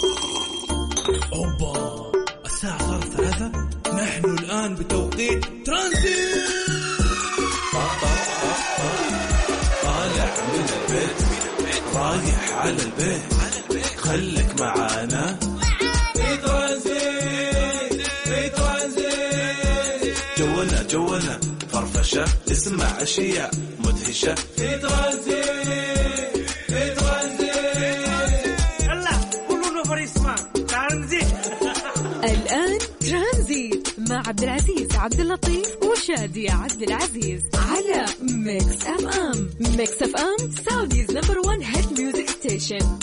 أوبا، الساعة صارت 3. نحن الآن بتوقيت ترانزيت. طالع من البيت رايح على البيت، خليك معانا في ترانزيت. في ترانزيت جونا فرفشة، تسمع أشياء مدهشة في ترانزيت. في ترانزيت يلا كلنا فريسما ترانزيت. الآن ترانزيت مع عبد العزيز عبد اللطيف وشادية عبد العزيز على ميكس اف ام. ميكس اف ام سعوديز نمبر 1 هيت ميوزك ستيشن.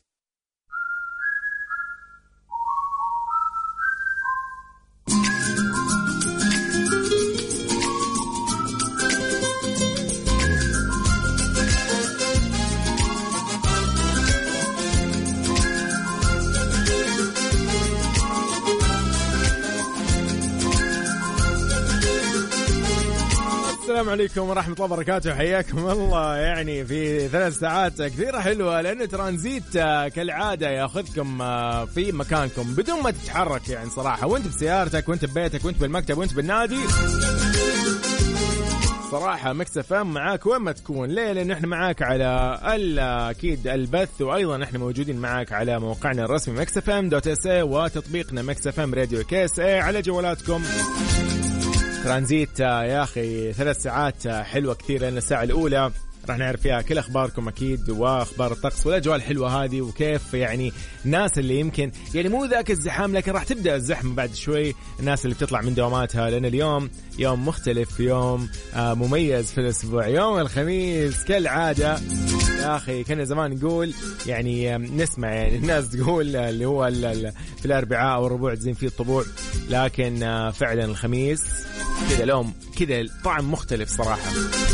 السلام عليكم ورحمة الله وبركاته، حياكم الله. يعني في 3 ساعات كثيرة حلوة، لأنه ترانزيت كالعادة ياخذكم في مكانكم بدون ما تتحرك. يعني صراحة وانت بسيارتك وانت ببيتك وانت بالمكتب وانت بالنادي، صراحة ميكس اف ام معاك وين ما تكون. ليه؟ لأن احنا معاك على أكيد البث، وأيضا احنا موجودين معاك على موقعنا الرسمي mixfm.sa وتطبيقنا ميكس اف ام راديو KSA على جوالاتكم. ترانزيت يا أخي 3 ساعات حلوة كثير، لأن الساعة الأولى راح نعرف فيها كل أخباركم أكيد، وأخبار الطقس والأجواء الحلوة هذه، وكيف يعني الناس اللي يمكن يعني مو ذاك الزحام، لكن راح تبدأ الزحمة بعد شوي، الناس اللي بتطلع من دواماتها، لأن اليوم يوم مختلف، يوم مميز في الأسبوع، يوم الخميس كالعادة. يا أخي كنا زمان نقول يعني نسمع يعني الناس تقول اللي هو في الأربعاء أو الربوع تزين فيه الطبوع، لكن فعلا الخميس كذا لون كذا طعم مختلف صراحة.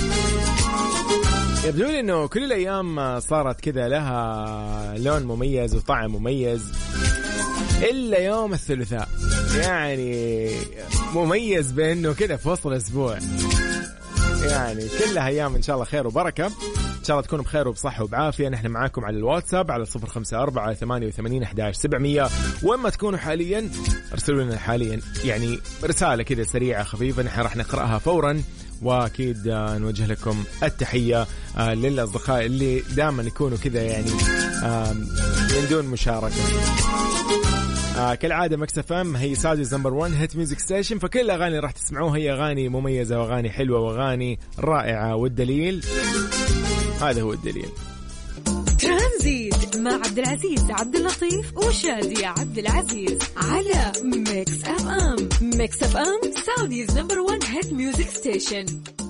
يبدو لي إنه كل الأيام صارت كذا لها لون مميز وطعم مميز، إلا يوم الثلاثاء يعني مميز بأنه كذا في وسط الأسبوع. يعني كلها أيام إن شاء الله خير وبركة، إن شاء الله تكونوا بخير وبصحة وبعافية. نحن معاكم على الواتساب على 05488111700. وما تكونوا حاليا ارسلوا لنا حاليا يعني رسالة كذا سريعة خفيفة، نحن راح نقرأها فورا، وأكيد نوجه لكم التحية للأصدقاء اللي دائما يكونوا كذا يعني من دون مشاركة. كالعادة ميكس اف ام هي سعوديز نمبر 1 هيت ميوزك ستيشن، فكل الأغاني راح تسمعوها هي أغاني مميزة وأغاني حلوة وأغاني رائعة، والدليل هذا هو الدليل. ترانزيت مع عبد العزيز عبد اللطيف وشادية عبد العزيز على ميكس اف ام. ميكس اف ام سعوديز نمبر 1 هيت ميوزك ستيشن.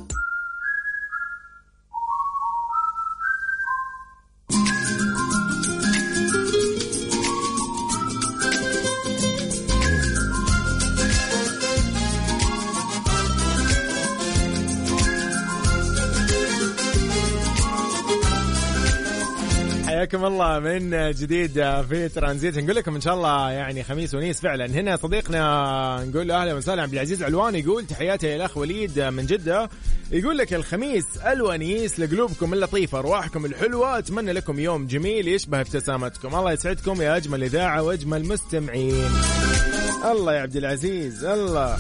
حياكم الله من جديد في ترانزيت. نقول لكم إن شاء الله يعني خميس ونيس فعلا. هنا صديقنا نقول له أهلا وسهلا عبد العزيز علوان، يقول تحياتي يا الأخ وليد من جدة، يقول لك الخميس الونيس لقلوبكم اللطيفة أرواحكم الحلوة، أتمنى لكم يوم جميل يشبه ابتسامتكم، الله يسعدكم يا أجمل إذاعة وأجمل مستمعين. الله يا عبد العزيز الله.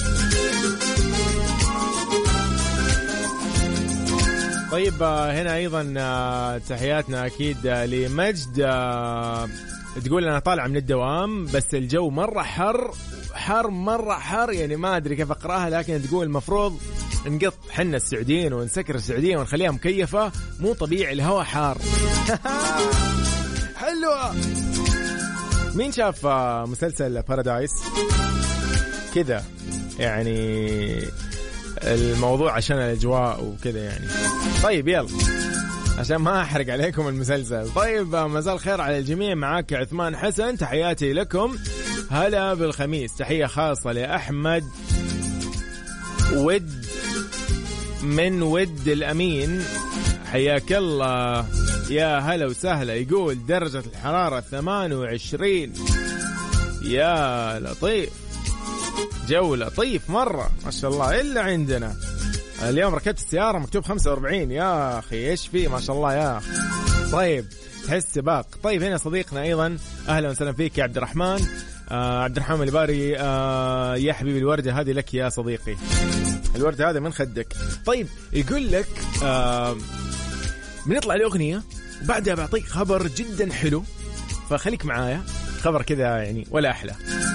طيب هنا أيضا تحياتنا أكيد لمجد، تقول أنا طالع من الدوام بس الجو مرة حر مرة حر، يعني ما أدري كيف أقرأها، لكن تقول المفروض نقط حنا السعوديين ونسكر السعودية ونخليها مكيفة، مو طبيعي الهواء حار. حلوة. مين شاف مسلسل بارادايس كذا؟ يعني الموضوع عشان الأجواء وكذا يعني. طيب يلا عشان ما أحرق عليكم المسلسل. طيب مازال خير على الجميع، معاك عثمان حسن، تحياتي لكم، هلا بالخميس. تحية خاصة لأحمد ود من ود الأمين، حياك الله يا هلا وسهلا. يقول درجة الحرارة 28، يا لطيف، جو لطيف مرة ما شاء الله. إلا عندنا اليوم ركبت السيارة مكتوب 45، يا أخي إيش فيه ما شاء الله يا أخي. طيب تحس سباق. طيب هنا صديقنا أيضا أهلا وسهلا فيك يا عبد الرحمن. عبد الرحمن الباري، يا حبيبي الوردة هذه لك يا صديقي، الوردة هذا من خدك. طيب يقول لك بنطلع الأغنية وبعدها بعطيك خبر جدا حلو، فخليك معايا. خبر كذا يعني ولا أحلى.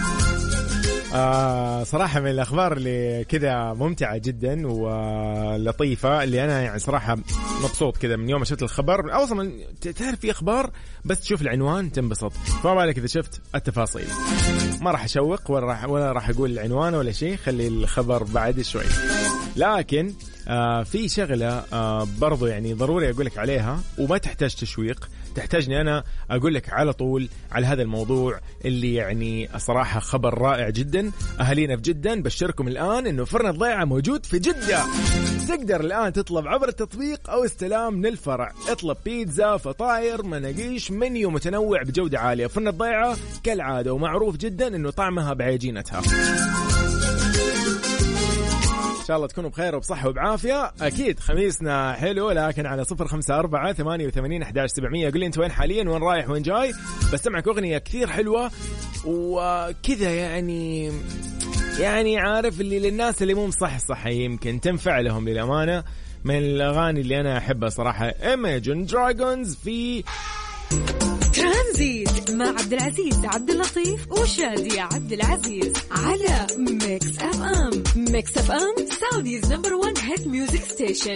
صراحة من الأخبار اللي كذا ممتعة جدا ولطيفة، اللي أنا يعني صراحة مبسوط كذا من يوم شفت الخبر. أصلا تعرف في أخبار بس تشوف العنوان تنبسط، فما بالك إذا شفت التفاصيل. ما راح أشوق ولا راح أقول العنوان ولا شيء، خلي الخبر بعد شوي. لكن في شغلة برضو يعني ضروري أقولك عليها، وما تحتاج تشويق، تحتاجني أنا أقول لك على طول على هذا الموضوع اللي يعني صراحة خبر رائع جدا. أهالينا في جدة بشركم الآن إنه فرن الضيعة موجود في جدة. تقدر الآن تطلب عبر التطبيق أو استلام من الفرع. اطلب بيتزا، فطاير، مناقيش، منيو متنوع بجودة عالية. فرن الضيعة كالعادة ومعروف جدا إنه طعمها بعجينتها. إن شاء الله تكونوا بخير وبصحة وبعافية. أكيد خميسنا حلو، لكن على 0548811700 قل لي أنت وين حاليا، وين رايح وين جاي. بسمعك أغنية كثير حلوة وكذا يعني عارف اللي للناس اللي مو مصحصحة يمكن تنفع لهم للأمانة. من الأغاني اللي أنا أحبها صراحة Imagine Dragons في ترانزيت مع عبد العزيز عبد اللطيف وشادية عبد العزيز على ميكس اف ام. ميكس اف ام سعوديز نمبر 1 هيت ميوزك ستيشن.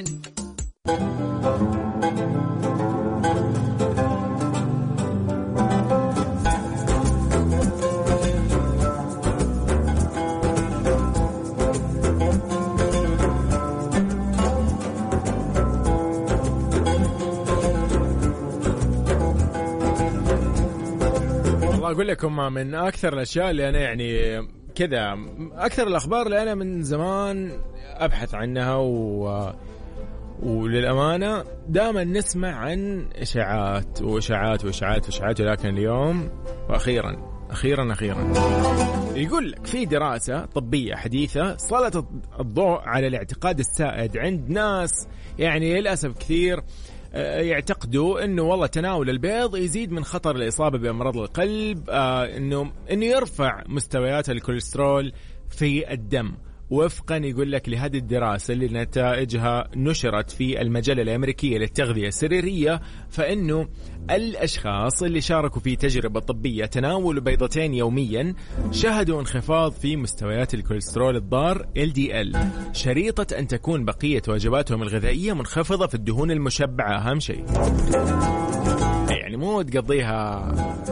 أقول لكم من أكثر الأشياء اللي أنا يعني كذا أكثر الأخبار اللي أنا من زمان أبحث عنها وللأمانة دائما نسمع عن إشاعات وإشاعات وإشاعات وإشاعات، ولكن اليوم وأخيرا يقول لك في دراسة طبية حديثة سلطت الضوء على الاعتقاد السائد عند ناس يعني للأسف كثير يعتقدوا انه والله تناول البيض يزيد من خطر الإصابة بأمراض القلب، انه يرفع مستويات الكوليسترول في الدم. وفقا يقول لك لهذه الدراسة اللي نتائجها نشرت في المجلة الأمريكية للتغذية السريرية، فإنه الأشخاص اللي شاركوا في تجربة طبية تناولوا بيضتين يوميا شهدوا انخفاض في مستويات الكوليسترول الضار LDL، شريطة أن تكون بقية وجباتهم الغذائية منخفضة في الدهون المشبعة. أهم شيء يعني مو تقضيها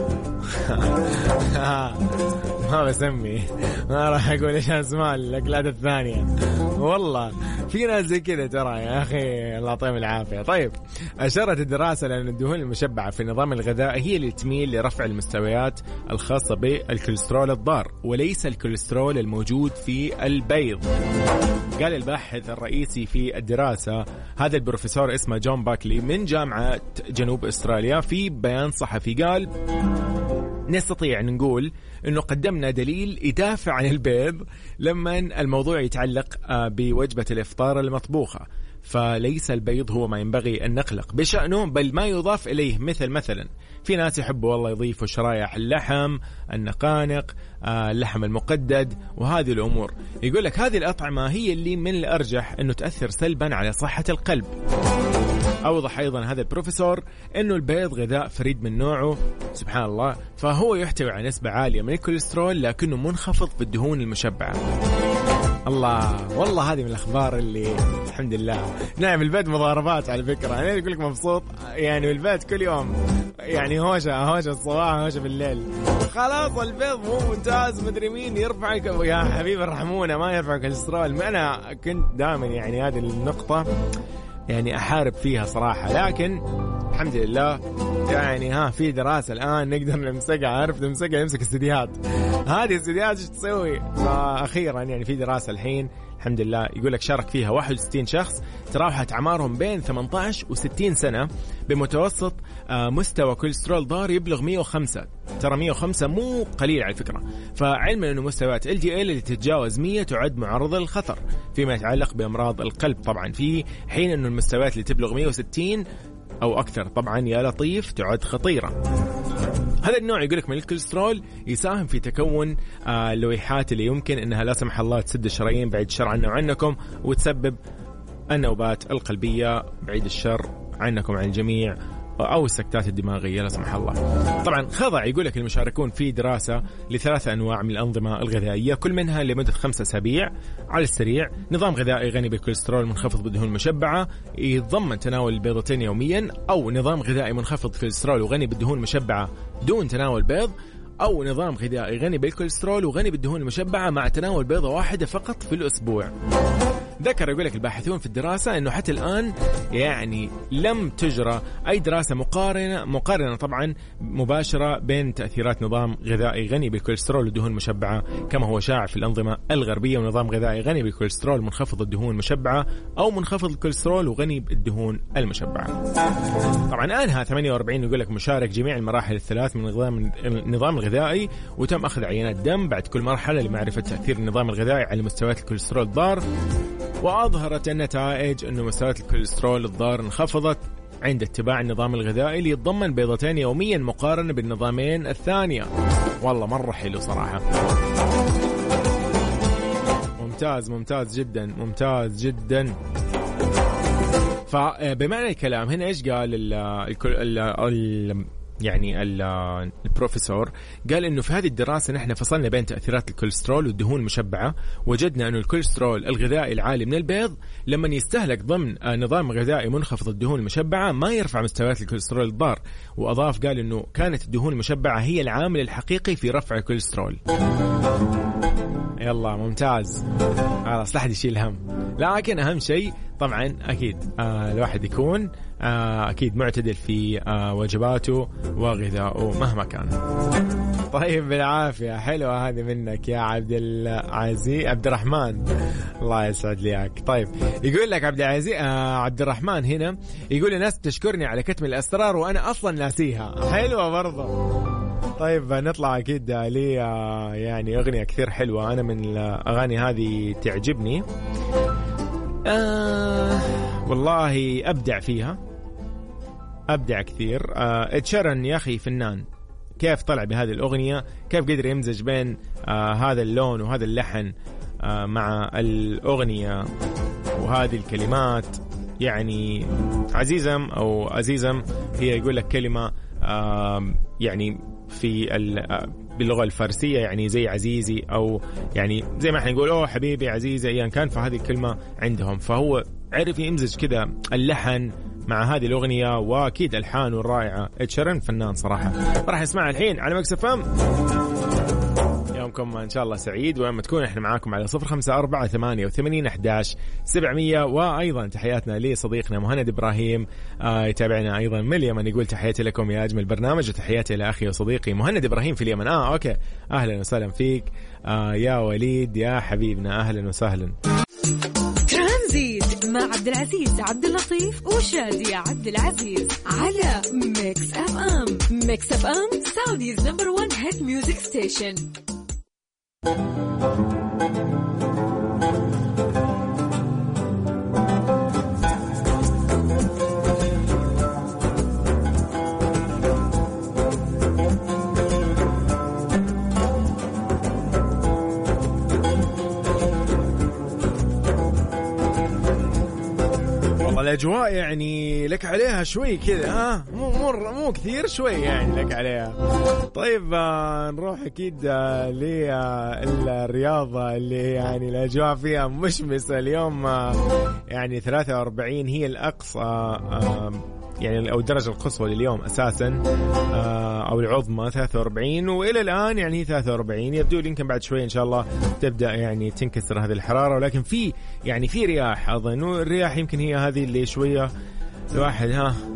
ما بسمي، ما راح أقول إيش أسماء الأكلات الثانية، والله في ناس زي كذا ترى يا أخي الله يعطيهم العافية. طيب أشارت الدراسة لأن الدهون المشبعة في النظام الغذائي هي اللي تميل لرفع المستويات الخاصة بالكوليسترول الضار وليس الكوليسترول الموجود في البيض. قال الباحث الرئيسي في الدراسة هذا البروفيسور اسمه جون باكلي من جامعة جنوب أستراليا في بيان صحفي قال نستطيع أن نقول أنه قدمنا دليل يدافع عن البيض لما الموضوع يتعلق بوجبة الإفطار المطبوخة، فليس البيض هو ما ينبغي أن نقلق بشأنه بل ما يضاف إليه، مثلا في ناس يحبوا والله يضيفوا شرايح اللحم، النقانق، اللحم المقدد وهذه الأمور. يقول لك هذه الأطعمة هي اللي من الأرجح أنه تأثر سلبا على صحة القلب. أوضح أيضا هذا البروفيسور أنه البيض غذاء فريد من نوعه سبحان الله، فهو يحتوي على نسبة عالية من الكوليسترول لكنه منخفض في الدهون المشبعة. الله والله هذه من الأخبار اللي الحمد لله. نعم البيت مضاربات على فكرة، أنا أقول لك مبسوط يعني البيت كل يوم يعني هوشة الصباح هوشة بالليل، خلاص البيض مو ممتاز مدري مين يرفع يا حبيبي الرحمونة ما يرفع الكوليسترول. أنا كنت دائما يعني هذه النقطة يعني أحارب فيها صراحة، لكن الحمد لله يعني في دراسة الآن نقدر نمسكها، عارف نمسك استديوهات، هذه استديوهات ايش تسوي. فأخيرا يعني في دراسة الحين الحمد لله يقول لك شارك فيها 61 شخص تراوحت أعمارهم بين 18 و60 سنة بمتوسط مستوى كوليسترول ضار يبلغ 105. ترى 105 مو قليل على فكرة. فعلما أنه مستويات LDL اللي تتجاوز 100 تعد معرضة للخطر فيما يتعلق بأمراض القلب طبعا، في حين أنه المستويات اللي تبلغ 160 أو أكثر طبعا يا لطيف تعد خطيرة. هذا النوع يقولك من الكوليسترول يساهم في تكون اللويحات اللي يمكن أنها لا سمح الله تسد الشرايين بعيد الشر عنا وعنكم وتسبب النوبات القلبية بعيد الشر عنكم عن الجميع أو السكتات الدماغية لا سمح الله. طبعا خضع يقولك المشاركون في دراسة ل3 أنواع من الأنظمة الغذائية كل منها لمدة 5 أسابيع على السريع. نظام غذائي غني بالكوليسترول منخفض بالدهون المشبعة يتضمن تناول البيضتين يوميا، أو نظام غذائي منخفض كوليسترول وغني بالدهون المشبعة دون تناول بيض، أو نظام غذائي غني بالكوليسترول وغني بالدهون المشبعة مع تناول بيضة واحدة فقط في الأسبوع. ذكر يقول لك الباحثون في الدراسة أنه حتى الآن يعني لم تجرى أي دراسة مقارنة طبعا مباشرة بين تأثيرات نظام غذائي غني بالكوليسترول والدهون المشبعة كما هو شائع في الأنظمة الغربية، ونظام غذائي غني بالكوليسترول منخفض الدهون المشبعة أو منخفض الكوليسترول وغني بالدهون المشبعة. طبعا أنهى 48 يقول لك مشارك جميع المراحل الثلاث من النظام الغذائي، وتم أخذ عينات دم بعد كل مرحلة لمعرفة تأثير النظام الغذائي على مستويات الكوليسترول الضار، وأظهرت النتائج أن مستويات الكوليسترول الضار انخفضت عند اتباع النظام الغذائي اللي يتضمن بيضتين يوميا مقارنة بالنظامين الثانية. والله مرة حلو صراحة، ممتاز جدا، ممتاز جدا. فبمعنى الكلام هنا إيش قال يعني البروفيسور؟ قال إنه في هذه الدراسة نحن فصلنا بين تأثيرات الكوليسترول والدهون المشبعة، وجدنا إنه الكوليسترول الغذائي العالي من البيض لما يستهلك ضمن نظام غذائي منخفض الدهون المشبعة ما يرفع مستويات الكوليسترول الضار. وأضاف قال إنه كانت الدهون المشبعة هي العامل الحقيقي في رفع الكوليسترول. يلا ممتاز، خلاص لا حد يشيل هم. لكن أهم شيء طبعا أكيد الواحد يكون أكيد معتدل في وجباته وغذائه مهما كان. طيب بالعافية، حلوة هذه منك يا عبد العزيز عبد الرحمن، الله يسعد لي إياك. طيب يقول لك عبد الرحمن هنا يقول الناس تشكرني على كتم الأسرار وأنا أصلا ناسيها. حلوة برضه. طيب نطلع أكيد لي يعني أغنية كثير حلوة، أنا من الأغاني هذه تعجبني والله، أبدع فيها، أبدع كثير. اتشرن يا أخي فنان، كيف طلع بهذه الأغنية، كيف قدر يمزج بين هذا اللون وهذا اللحن مع الأغنية وهذه الكلمات. يعني عزيزم هي يقول لك كلمة يعني في باللغة الفارسية يعني زي عزيزي، أو يعني زي ما احنا نقول أوه حبيبي عزيزي أيا كان، فهذه الكلمة عندهم. فهو عرف يمزج كذا اللحن مع هذه الأغنية، وأكيد ألحانه الرائعة. اتشرن فنان صراحة. راح نسمعها الحين على ميكس اف ام. يومكم إن شاء الله سعيد، ولما تكون إحنا معاكم على 0548811700. وأيضا تحياتنا لصديقنا مهند إبراهيم يتابعنا أيضا من اليمن، يقول تحياتي لكم يا أجمل برنامج، وتحياتي لأخي وصديقي مهند إبراهيم في اليمن. أوكي، أهلا وسهلا فيك يا وليد يا حبيبنا، أهلا وسهلا. ترانزيت مع عبد العزيز عبد اللطيف وشادي عبد العزيز على ميكس اف ام. ميكس اف ام سعوديز نمبر 1 هيت ميوزك ستيشن. الأجواء يعني لك عليها شوي كذا، مو كثير، شوي يعني لك عليها. طيب نروح أكيد للرياضة اللي يعني الأجواء فيها مشمسة اليوم. يعني 43 هي الأقصى يعني أو الدرجة القصوى لليوم أساسا، أو العظمى 43، وإلى الآن يعني 43. يبدو لي يمكن بعد شوي إن شاء الله تبدأ يعني تنكسر هذه الحرارة، ولكن في يعني في رياح أظن، والرياح يمكن هي هذه اللي شوية الواحد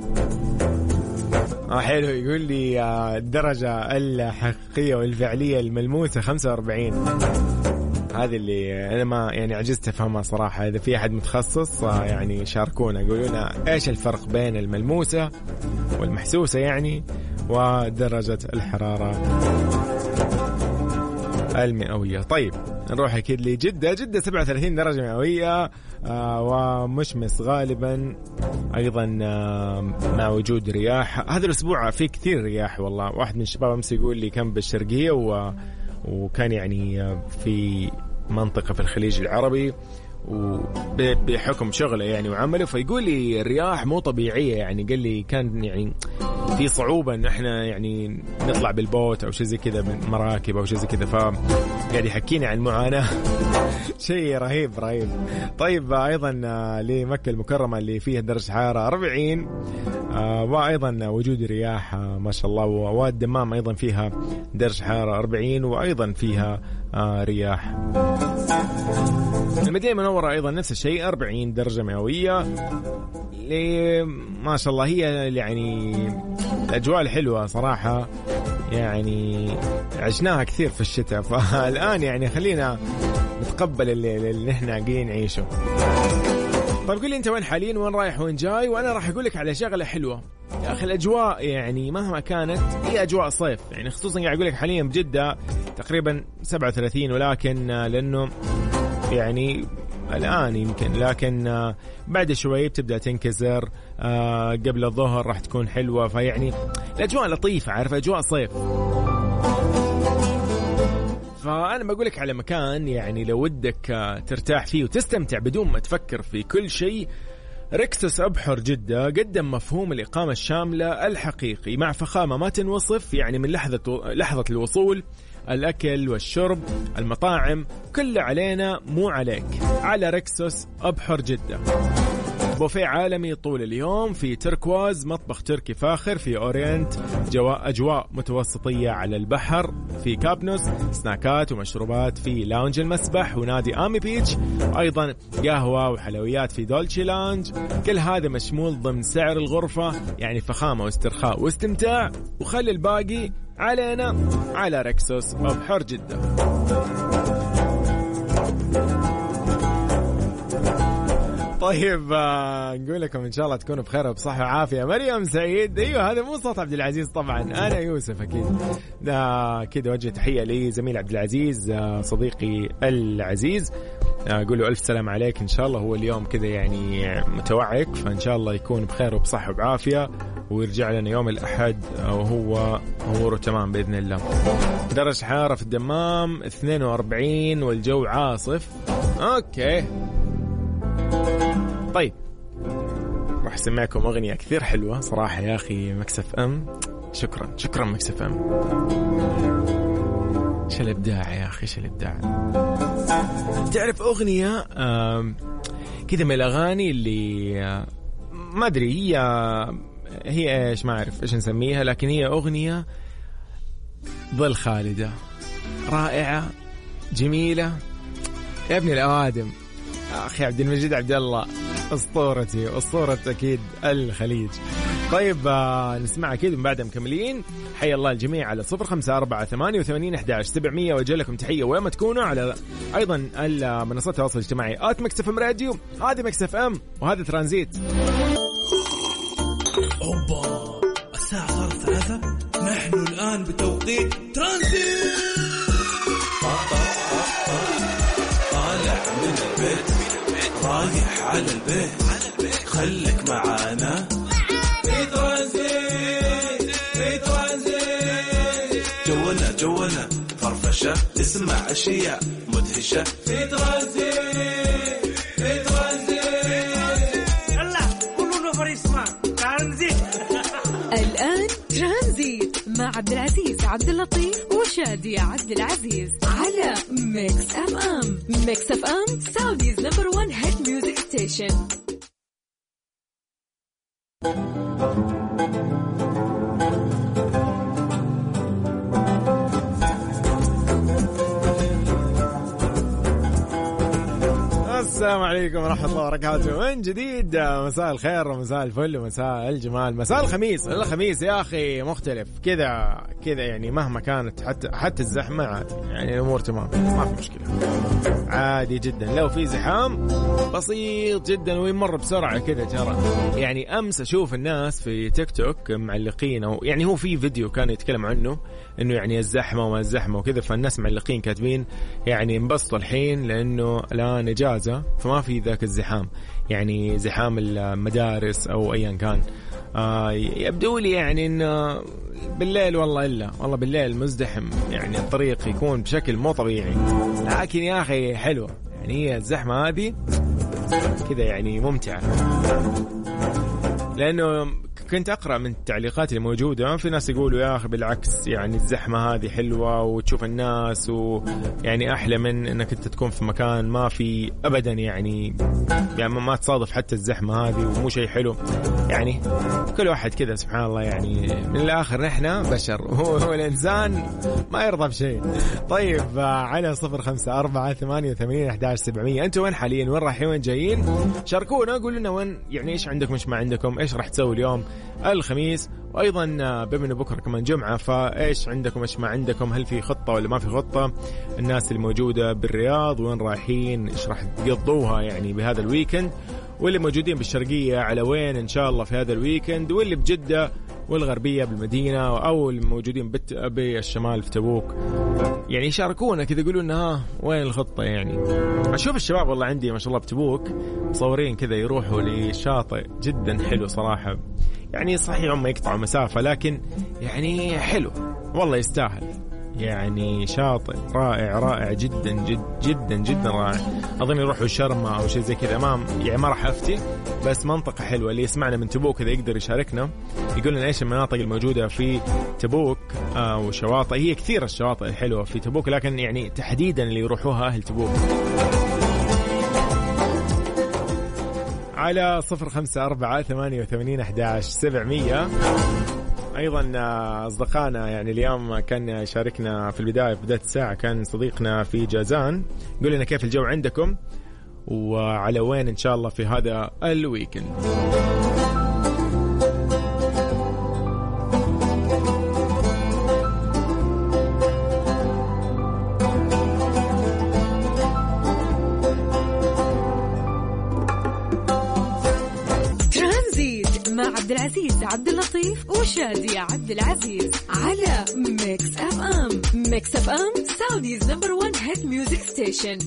حلو. يقول لي الدرجة الحقيقية والفعلية الملموسة 45. هذه اللي أنا ما يعني عجزت أفهمها صراحة. إذا في أحد متخصص يعني شاركونا، يقولونا إيش الفرق بين الملموسة والمحسوسة يعني ودرجة الحرارة. المئوية. طيب نروح أكيد لجدة. جدة 37 درجة مئوية ومشمس غالبا أيضا مع وجود رياح. هذا الأسبوع في كثير رياح والله. واحد من الشباب أمس يقول لي كان بالشرقية وكان يعني في منطقة في الخليج العربي وبحكم شغله يعني وعمله، فيقول لي الرياح مو طبيعية يعني. قال لي كان يعني في صعوبة ان احنا يعني نطلع بالبوت او شيء زي كذا من مراكب او شيء زي كذا، فقاعد يحكيني عن معاناة شيء رهيب. طيب ايضا لمكة المكرمة اللي فيها درجة حرارة 40 وايضا وجود رياح ما شاء الله، والدمام ايضا فيها درجة حرارة 40 وايضا فيها رياح. المدينة المنورة أيضا نفس الشيء 40 درجة مئوية. ما شاء الله هي يعني الأجواء الحلوة صراحة يعني عشناها كثير في الشتاء، فالآن يعني خلينا نتقبل اللي نحن قاعدين نعيشه. طيب قل لي أنت وين حاليا، وين رايح وين جاي، وأنا راح أقول لك على شغلة حلوة يا أخي. الأجواء يعني مهما كانت هي أجواء صيف يعني، خصوصا قاعد أقول لك حاليا بجدة تقريبا 37، ولكن لأنه يعني الآن يمكن، لكن بعد شوي بتبدأ تنكسر. قبل الظهر راح تكون حلوة، فيعني الأجواء لطيفة، عارف أجواء صيف. فأنا بقولك على مكان يعني لو ودك ترتاح فيه وتستمتع بدون ما تفكر في كل شيء، ريكسوس أبحر جدة قدم مفهوم الإقامة الشاملة الحقيقي مع فخامة ما تنوصف يعني. من لحظة الوصول، الأكل والشرب، المطاعم، كله علينا مو عليك. على ريكسوس أبحر جدة بوفيه عالمي طول اليوم، في تركواز مطبخ تركي فاخر، في أورينت أجواء متوسطية على البحر، في كابنوس سناكات ومشروبات، في لاونج المسبح ونادي آمي بيتش، أيضا قهوة وحلويات في دولتشي لانج. كل هذا مشمول ضمن سعر الغرفة، يعني فخامة واسترخاء واستمتاع، وخلي الباقي علينا على ريكسوس أبحر جدة. طيب نقول لكم إن شاء الله تكونوا بخير وبصحة وعافية. مريم سعيد، أيوة هذا مو صوت عبد العزيز طبعا، أنا يوسف أكيد. كده وجه تحية لزميل عبد العزيز صديقي العزيز، أقول له ألف سلام عليك. إن شاء الله هو اليوم كده يعني متوعك، فإن شاء الله يكون بخير وبصحة وبعافية، ويرجع لنا يوم الأحد وهو أموره تمام بإذن الله. درجة حرارة في الدمام 42 والجو عاصف. أوكي طيب راح أسمعكم أغنية كثير حلوة صراحة يا أخي. مكسف أم، شكرا مكسف أم. شو الإبداع يا أخي، شو الإبداع. تعرف أغنية كذا من الأغاني اللي ما أدري هي إيش، ما أعرف إيش نسميها، لكن هي أغنية ظل خالدة، رائعة جميلة يا ابن الأوادم. أخي عبد المجيد عبد الله أسطورتي، أسطورة أكيد الخليج. طيب نسمع أكيد من بعد مكملين. حي الله الجميع على 0548811700، وجلكم تحية وين ما تكونوا على أيضا المنصات التواصل الاجتماعي @مكسف راديو. هذه مكسف أم وهذا ترانزيت. أوبا الساعة صارت 3، نحن الآن بتوقيت ترانزيت. طالع من البيت رايح على البيت، خليك معانا في ترانزيت. جولنا فرفشة، تسمع أشياء مدهشة في ترانزيت. يلا كلنا فريسما ترانزيت. الآن ترانزيت مع عبد العزيز عبد اللطيف وشادية عبد العزيز على ميكس أف أم. ميكس أف أم سعوديز نمبر 1 هيت ميوزك ستيشن. السلام عليكم ورحمة الله وبركاته. من جديد مساء الخير ومساء الفل ومساء الجمال. مساء الخميس يا أخي مختلف كذا يعني مهما كانت حتى الزحمة عادي يعني الأمور تمام ما في مشكلة عادي جدا. لو في زحام بسيط جدا ويمر بسرعة كذا ترى. يعني أمس أشوف الناس في تيك توك معلقين أو يعني هو في فيديو كان يتكلم عنه إنه يعني الزحمة وما الزحمة وكذا فالناس معلقين كاتبين يعني انبسطوا الحين لأنه الآن إجازة فما في ذاك الزحام يعني زحام المدارس أو أيا كان. يبدو لي يعني إنه بالليل والله بالليل مزدحم يعني الطريق يكون بشكل مو طبيعي. لكن يا أخي حلوة يعني هي الزحمة هذه كذا يعني ممتعة. لأنه كنت أقرأ من التعليقات اللي موجودة في ناس يقولوا يا أخي بالعكس يعني الزحمة هذه حلوة وتشوف الناس ويعني أحلى من أنك أنت تكون في مكان ما في أبدا يعني ما تصادف حتى الزحمة هذه ومو شيء حلو. يعني كل واحد كذا سبحان الله يعني من الآخر نحن بشر هو الإنسان ما يرضى بشيء. طيب على 0548811700 أنتوا وين حاليا وين رايحين وين جايين؟ شاركونا قولوا لنا وين يعني إيش عندكم إيش ما عندكم إيش راح تسوي اليوم الخميس وأيضا بما أنه بكرة كمان جمعة فإيش عندكم إيش ما عندكم هل في خطة ولا ما في خطة. الناس اللي موجودة بالرياض وين رايحين إيش راح تقضوها يعني بهذا الويكند واللي موجودين بالشرقية على وين إن شاء الله في هذا الويكند واللي بجدة والغربية بالمدينة أو الموجودين بالشمال في تبوك يعني شاركونا كذا يقولوا لنا وين الخطة. يعني أشوف الشباب والله عندي ما شاء الله بتبوك مصورين كذا يروحوا لشاطئ جدا حلو صراحة يعني صحيح هم يقطعوا مسافة لكن يعني حلو والله يستاهل يعني شاطئ رائع جدا جدا رائع. أظن يروحوا شرمة أو شيء زي كذا أمام يعني ما راح أفتي بس منطقة حلوة. اللي يسمعنا من تبوك إذا يقدر يشاركنا يقول لنا إيش المناطق الموجودة في تبوك وشواطئ. هي كثير الشواطئ الحلوة في تبوك لكن يعني تحديدا اللي يروحوها أهل تبوك. على 0548811700 أيضا أصدقائنا يعني اليوم كان يشاركنا في البداية في بداية الساعة كان صديقنا في جازان يقول لنا كيف الجو عندكم وعلى وين إن شاء الله في هذا الويكند. مع عبد العزيز عبد اللطيف وشادية عبد العزيز على ميكس اف ام. ميكس اف ام سعوديز نمبر 1 هيت ميوزك ستيشن.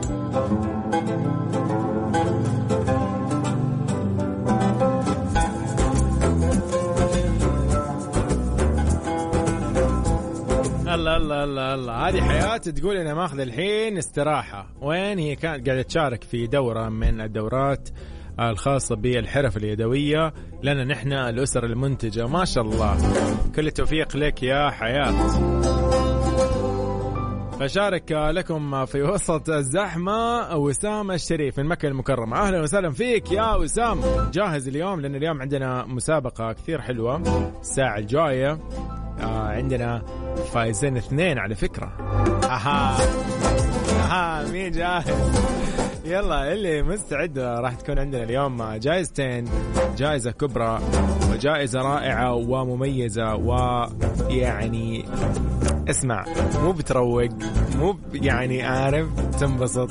الله هذه حياة تقول أنا ماخذ الحين استراحة. وين هي كانت قاعدة تشارك في دورة من الدورات الخاصة بالحرف اليدوية لنا نحن الأسر المنتجة ما شاء الله كل التوفيق لك يا حياة. فشارك لكم في وسط الزحمة وسام الشريف من مكة المكرمة. أهلا وسهلا فيك يا وسام. جاهز اليوم لأن اليوم عندنا مسابقة كثير حلوة الساعة الجاية عندنا فايزين 2 على فكرة. مين جاهز؟ يلا اللي مستعد راح تكون عندنا اليوم جائزتين جائزة كبرى وجائزة رائعة ومميزة ويعني اسمع مو بتروق مو يعني عارف تنبسط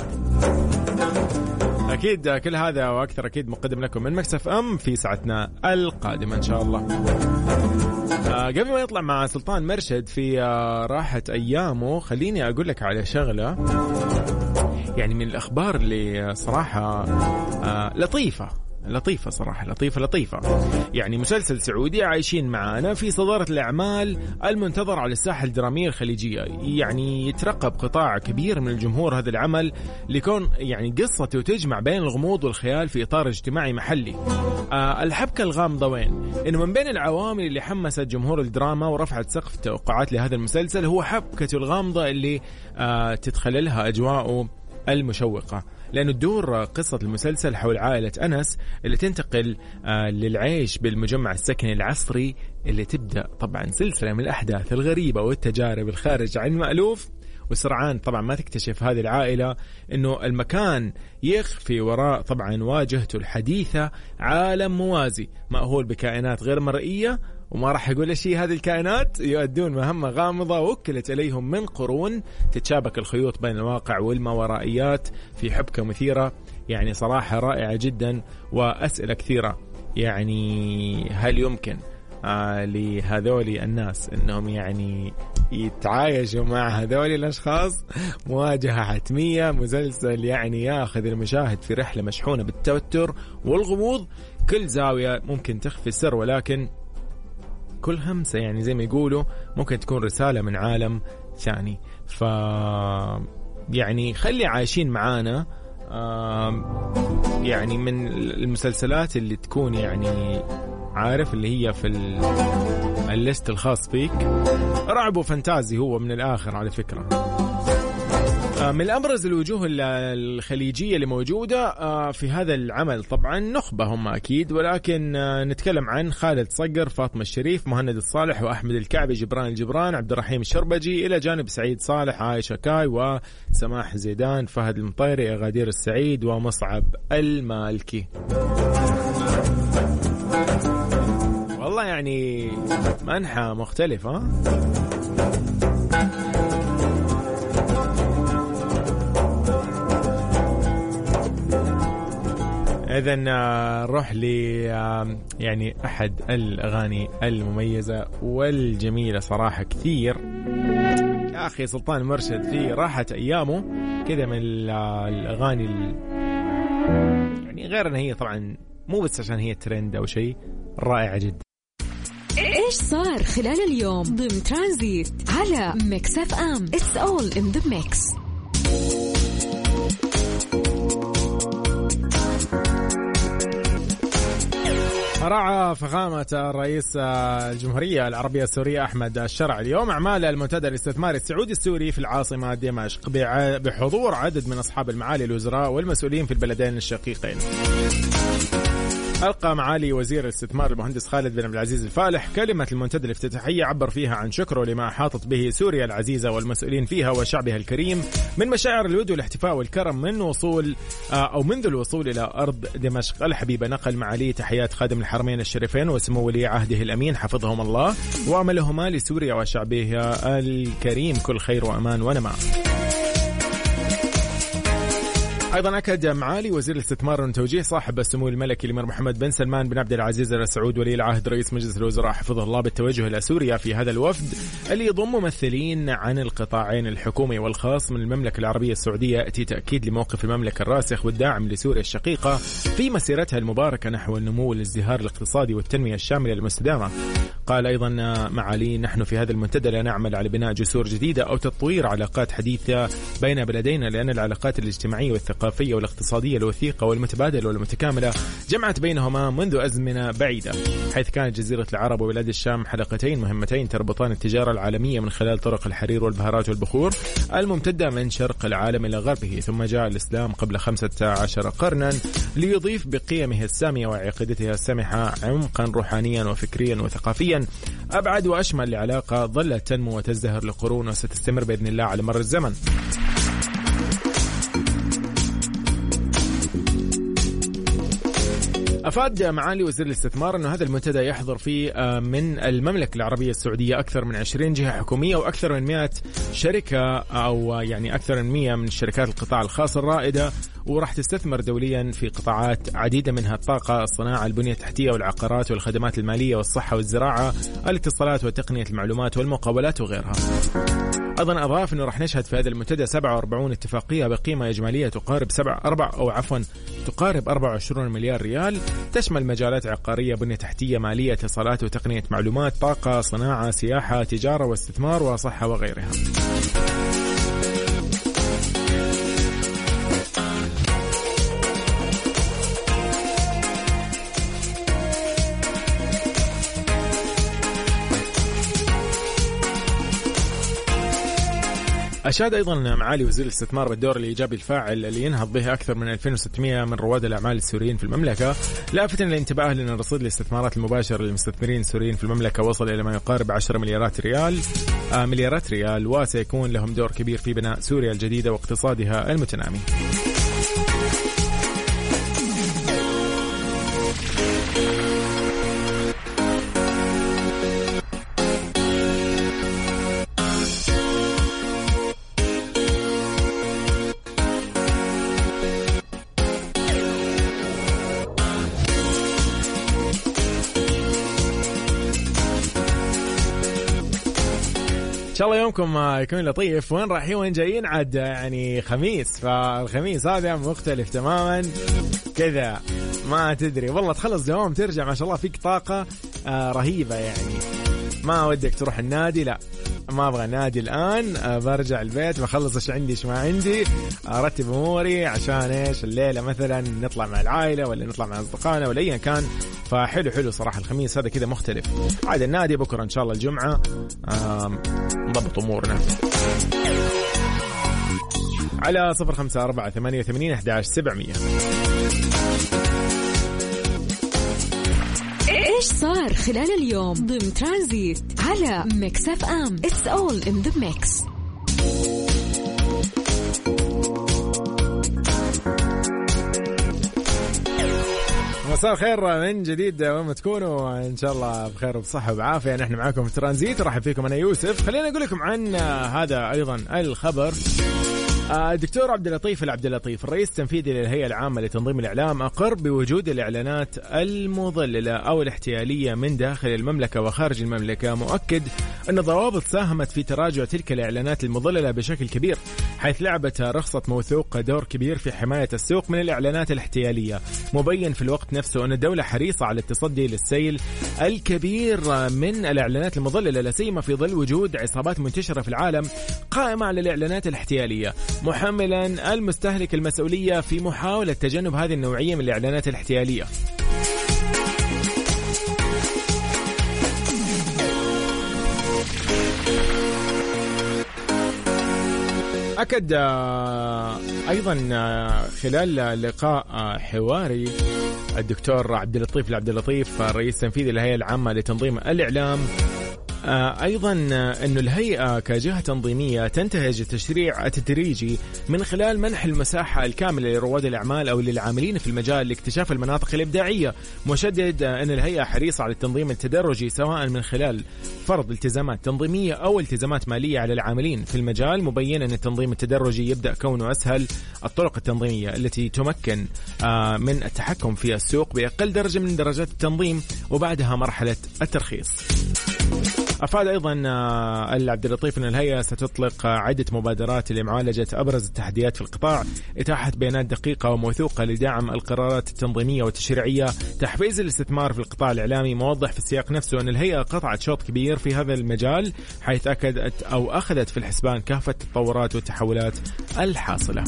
أكيد. كل هذا وأكثر أكيد مقدم لكم من ميكس اف ام في ساعتنا القادمة إن شاء الله. قبل ما يطلع مع سلطان مرشد في راحة أيامه خليني أقول لك على شغلة يعني من الأخبار اللي صراحة لطيفة صراحة لطيفة. يعني مسلسل سعودي عايشين معانا في صدارة الأعمال المنتظر على الساحة الدرامية الخليجية. يعني يترقب قطاع كبير من الجمهور هذا العمل ليكون يعني قصته تجمع بين الغموض والخيال في إطار اجتماعي محلي. الحبكة الغامضة وين؟ إنه من بين العوامل اللي حمست جمهور الدراما ورفعت سقف التوقعات لهذا المسلسل هو حبكته الغامضة اللي تتخللها أجواءه المشوقة. لأنه تدور قصة المسلسل حول عائلة أنس اللي تنتقل للعيش بالمجمع السكني العصري اللي تبدأ طبعا سلسلة من الأحداث الغريبة والتجارب الخارج عن المألوف وسرعان طبعا ما تكتشف هذه العائلة أنه المكان يخفي وراء طبعا واجهته الحديثة عالم موازي مأهول بكائنات غير مرئية، وما راح أقول شيء. هذه الكائنات يؤدون مهمة غامضة وكلت إليهم من قرون، تتشابك الخيوط بين الواقع والماورائيات في حبكة مثيرة يعني صراحة رائعة جدا، وأسئلة كثيرة. يعني هل يمكن لهذول الناس أنهم يعني يتعايشوا مع هذول الأشخاص؟ مواجهة حتمية، مسلسل يعني ياخذ المشاهد في رحلة مشحونة بالتوتر والغموض. كل زاوية ممكن تخفي السر، ولكن كل همسة يعني زي ما يقولوا ممكن تكون رسالة من عالم ثاني. ف يعني خلي عايشين معانا. يعني من المسلسلات اللي تكون يعني عارف اللي هي في الليست الخاص فيك، رعب وفانتازي هو من الآخر على فكرة. من أبرز الوجوه الخليجية اللي موجودة في هذا العمل طبعا نخبة هم أكيد، ولكن نتكلم عن خالد صقر، فاطمة الشريف، مهند الصالح، وأحمد الكعبي، جبران الجبران، عبد الرحيم الشربجي، إلى جانب سعيد صالح، عائشة كاي، وسماح زيدان، فهد المطيري، غدير السعيد، ومصعب المالكي. والله يعني منحة مختلفة. إذن نروح لي يعني أحد الأغاني المميزة والجميلة صراحة كثير. يا أخي سلطان مرشد في راحة أيامه كذا من الأغاني يعني غير أن هي طبعا مو بس عشان هي ترند أو شيء، رائعة جدا. إيش صار خلال اليوم ضمن ترانزيت على ميكس اف ام. It's all in the mix. راعى فخامة رئيس الجمهورية العربية السورية أحمد الشرع اليوم أعمال المنتدى الاستثماري السعودي السوري في العاصمة دمشق بحضور عدد من أصحاب المعالي الوزراء والمسؤولين في البلدين الشقيقين. ألقى معالي وزير الاستثمار المهندس خالد بن عبد العزيز الفالح كلمة المنتدى الافتتاحية، عبر فيها عن شكره لما أحاطت به سوريا العزيزة والمسؤولين فيها وشعبها الكريم من مشاعر الود والاحتفاء والكرم منذ الوصول إلى أرض دمشق الحبيبة. نقل معالي تحيات خادم الحرمين الشريفين وسمو ولي عهده الأمين حفظهم الله، وأملهما لسوريا وشعبها الكريم كل خير وأمان ونماء. أيضا أكد معالي وزير الاستثمار أن توجيه صاحب السمو الملكي الأمير محمد بن سلمان بن عبد العزيز آل سعود ولي العهد رئيس مجلس الوزراء حفظه الله بالتوجه إلى سوريا في هذا الوفد اللي يضم ممثلين عن القطاعين الحكومي والخاص من المملكة العربية السعودية، يأتي تأكيد لموقف المملكة الراسخ والداعم لسوريا الشقيقة في مسيرتها المباركة نحو النمو والازدهار الاقتصادي والتنمية الشاملة المستدامة. قال أيضا معالي: نحن في هذا المنتدى لا نعمل على بناء جسور جديدة أو تطوير علاقات حديثة بين بلدينا، لأن العلاقات الاجتماعية والثقافية والاقتصادية الوثيقة والمتبادلة والمتكاملة جمعت بينهما منذ أزمنة بعيدة، حيث كانت جزيرة العرب وبلاد الشام حلقتين مهمتين تربطان التجارة العالمية من خلال طرق الحرير والبهارات والبخور الممتدة من شرق العالم إلى غربه. ثم جاء الإسلام قبل 15 قرنا ليضيف بقيمه السامية وعقيدتها السامحة عمقا روحانيا وفكريا وثقافيا أبعد وأشمل لعلاقة ظلت تنمو وتزدهر لقرون وستستمر بإذن الله على مر الزمن. أفاد معالي وزير الاستثمار أن هذا المنتدى يحضر فيه من المملكة العربية السعودية أكثر من 20 جهة حكومية وأكثر من 100 شركة، أو يعني أكثر من 100 من شركات القطاع الخاص الرائدة، وراح تستثمر دوليا في قطاعات عديدة منها الطاقة، الصناعة، البنية التحتية والعقارات والخدمات المالية والصحة والزراعة، الاتصالات وتقنية المعلومات والمقاولات وغيرها. أيضا أضاف أنه راح نشهد في هذا المنتدى 47 اتفاقية بقيمة إجمالية تقارب 24 مليار ريال، تشمل مجالات عقارية، بنية تحتية، مالية، اتصالات وتقنية معلومات، طاقة، صناعة، سياحة، تجارة واستثمار وصحة وغيرها. أشاد أيضا معالي وزير الاستثمار بالدور الإيجابي الفاعل اللي ينهض به أكثر من 2600 من رواد الأعمال السوريين في المملكة، لافتا الانتباه لأن رصيد الاستثمارات المباشرة للمستثمرين السوريين في المملكة وصل إلى ما يقارب 10 مليارات ريال، وسيكون لهم دور كبير في بناء سوريا الجديدة واقتصادها المتنامي. إن شاء الله يومكم يكون لطيف. وين رايحين وين جايين؟ عاد يعني خميس، فالخميس هذا مختلف تماما كذا، ما تدري والله تخلص دوام ترجع ما شاء الله فيك طاقة رهيبة، يعني ما ودك تروح النادي، لا ما أبغى نادي الآن، برجع البيت بخلص إيش عندي إيش ما عندي، أرتب أموري عشان إيش الليلة مثلا نطلع مع العائلة ولا نطلع مع أصدقائنا ولا أيا كان. فحلو صراحة الخميس هذا كذا مختلف. عاد النادي بكرة إن شاء الله الجمعة نضبط أمورنا على 0548811700. إيش صار خلال اليوم ضمن ترانزيت على ميكس اف ام. It's all in the mix. مساء الخير من جديد، وين تكونوا إن شاء الله بخير وبصحة وبعافية. نحن معاكم في ترانزيت، رحب فيكم أنا يوسف. خلينا أقول لكم عن هذا أيضا الخبر. الدكتور عبد اللطيف الرئيس التنفيذي للهيئة العامة لتنظيم الإعلام أقر بوجود الإعلانات المضللة أو الاحتيالية من داخل المملكة وخارج المملكة، مؤكد أن ضوابط ساهمت في تراجع تلك الإعلانات المضللة بشكل كبير، حيث لعبت رخصة موثوق دور كبير في حماية السوق من الإعلانات الاحتيالية، مبين في الوقت نفسه أن الدولة حريصة على التصدي للسيل الكبير من الإعلانات المضللة، لا سيما في ظل وجود عصابات منتشرة في العالم قائمة على الإعلانات الاحتيالية، محملا المستهلك المسؤولية في محاولة تجنب هذه النوعية من الإعلانات الاحتيالية. أكد أيضا خلال لقاء حواري الدكتور عبد اللطيف الرئيس التنفيذي للهيئة العامة لتنظيم الإعلام أيضا أن الهيئة كجهة تنظيمية تنتهج التشريع التدريجي من خلال منح المساحة الكاملة لرواد الأعمال أو للعاملين في المجال لاكتشاف المناطق الإبداعية، مشدد أن الهيئة حريصة على التنظيم التدرجي سواء من خلال فرض التزامات تنظيمية أو التزامات مالية على العاملين في المجال، مبين أن التنظيم التدرجي يبدأ كونه أسهل الطرق التنظيمية التي تمكن من التحكم في السوق بأقل درجة من درجات التنظيم وبعدها مرحلة الترخيص. أفاد أيضا عبد اللطيف أن الهيئة ستطلق عدة مبادرات لمعالجة أبرز التحديات في القطاع، إتاحة بيانات دقيقة وموثوقة لدعم القرارات التنظيمية والتشريعية، تحفيز الاستثمار في القطاع الإعلامي، موضح في السياق نفسه أن الهيئة قطعت شوط كبير في هذا المجال، حيث أكدت أو أخذت في الحسبان كافة التطورات والتحولات الحاصلة.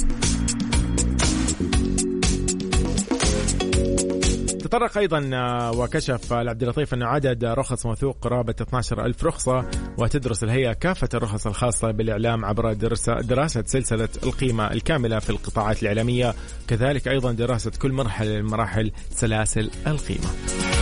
تطرق أيضا وكشف عبد اللطيف أن عدد رخص موثوق قرابة 12,000 رخصة، وتدرس الهيئة كافة الرخص الخاصة بالإعلام عبر دراسة سلسلة القيمة الكاملة في القطاعات الإعلامية، كذلك أيضا دراسة كل مرحلة من مراحل سلاسل القيمة.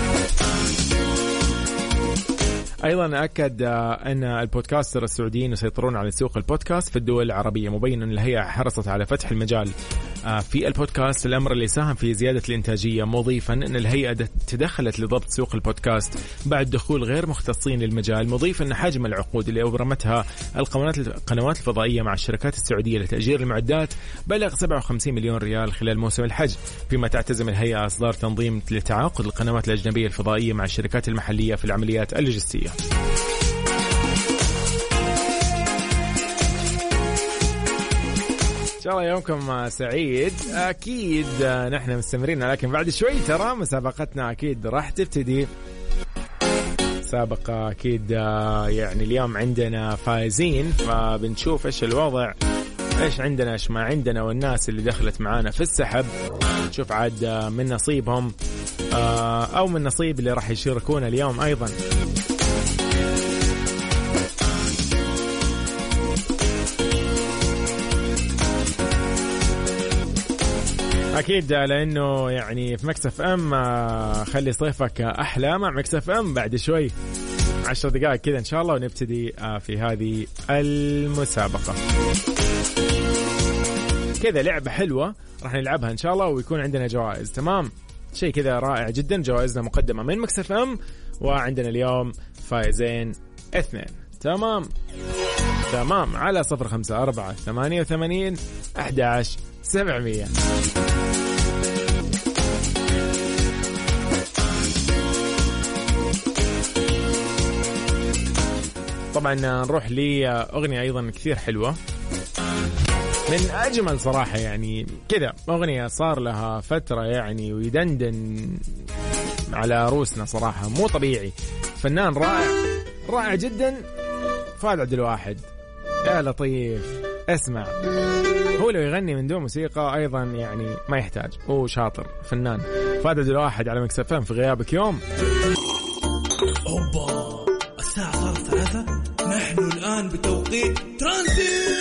أيضا أكد أن البودكاستر السعوديين يسيطرون على سوق البودكاست في الدول العربية، مبين أن الهيئة حرصت على فتح المجال في البودكاست، الأمر اللي ساهم في زيادة الإنتاجية، مضيفا أن الهيئة تدخلت لضبط سوق البودكاست بعد دخول غير مختصين للمجال، مضيفا أن حجم العقود اللي أبرمتها القنوات الفضائية مع الشركات السعودية لتأجير المعدات بلغ 57 مليون ريال خلال موسم الحج، فيما تعتزم الهيئة إصدار تنظيم لتعاقد القنوات الأجنبية الفضائية مع الشركات المحلية في العمليات اللوجستية. إن شاء الله يومكم سعيد. أكيد نحن مستمرين، لكن بعد شوي ترى مسابقتنا أكيد راح تبتدي. سابقة أكيد يعني اليوم عندنا فائزين، فبنشوف إيش الوضع، إيش عندنا إيش ما عندنا، والناس اللي دخلت معانا في السحب نشوف عاد من نصيبهم أو من نصيب اللي راح يشاركون اليوم أيضا. أكيد لأنه يعني في ميكس اف ام خلي صيفك أحلى مع ميكس اف ام. بعد شوي 10 دقائق كذا إن شاء الله ونبتدي في هذه المسابقة. كذا لعبة حلوة راح نلعبها إن شاء الله ويكون عندنا جوائز. تمام، شيء كذا رائع جدا. جوائزنا مقدمة من ميكس اف ام وعندنا اليوم فائزين 2. تمام على 0548811700. طبعا نروح لأغنية أيضا كثير حلوة من أجمل صراحة، يعني كذا أغنية صار لها فترة يعني ويدندن على روسنا صراحة، مو طبيعي. فنان رائع جدا، فهد عبد الواحد. يا لطيف اسمع، هو لو يغني من دون موسيقى أيضا يعني ما يحتاج، هو شاطر فنان. فهد عبد الواحد على ميكس اف ام في غيابك يوم. أوبا، الساعة صارت 3. نحن الآن بتوقيت ترانزيت.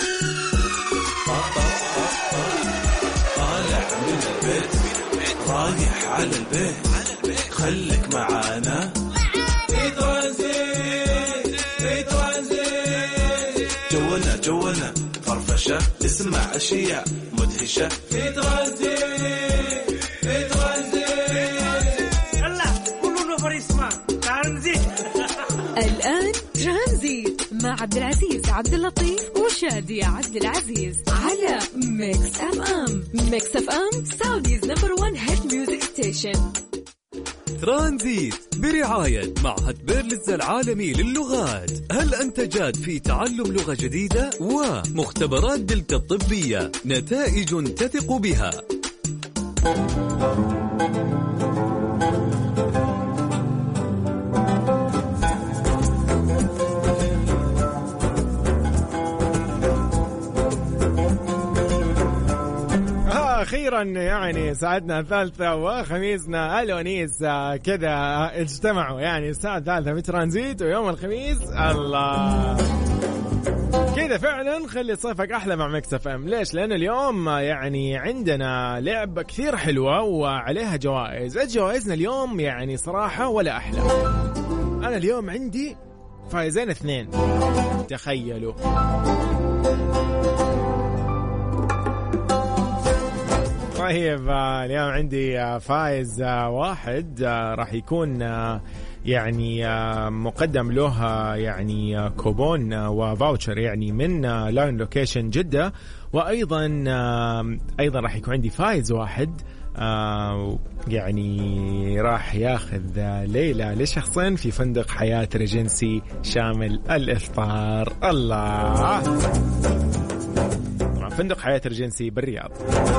طالع من البيت رايح على البيت، خليك معانا في ترانزيت. جونا فرفشة، تسمع أشياء مدهشة في ترانزيت. يلا كله نفر يسمع ترانزيت. الآن ترانزيت مع عبد العزيز عبد اللطيف وشادية عبد العزيز على ميكس اف ام. ميكس اف ام سعوديز نمبر 1 هيت ميوزك ستيشن. ترانزيت برعاية معهد بيرلز العالمي للغات. هل أنت جاد في تعلم لغة جديدة؟ ومختبرات دلتا الطبية، نتائج تثق بها. أخيرا يعني ساعتنا الثالثة وخميسنا الونيس كذا اجتمعوا، يعني الساعة الثالثة في ترانزيت ويوم الخميس. الله كذا فعلا خلي صيفك أحلى مع ميكس اف ام. ليش؟ لأن اليوم يعني عندنا لعبة كثير حلوة وعليها جوائز. جوائزنا اليوم يعني صراحة ولا أحلى. أنا اليوم عندي فايزين 2، تخيلوا. طيب اليوم عندي فائز 1 راح يكون يعني مقدم له يعني كوبون وفاوتشر يعني من لاين لوكيشن جدة. وأيضا راح يكون عندي فائز 1 يعني راح ياخذ ليلة لشخصين في فندق حياة ريجنسي شامل الإفطار. الله، فندق حياة ريجنسي بالرياض.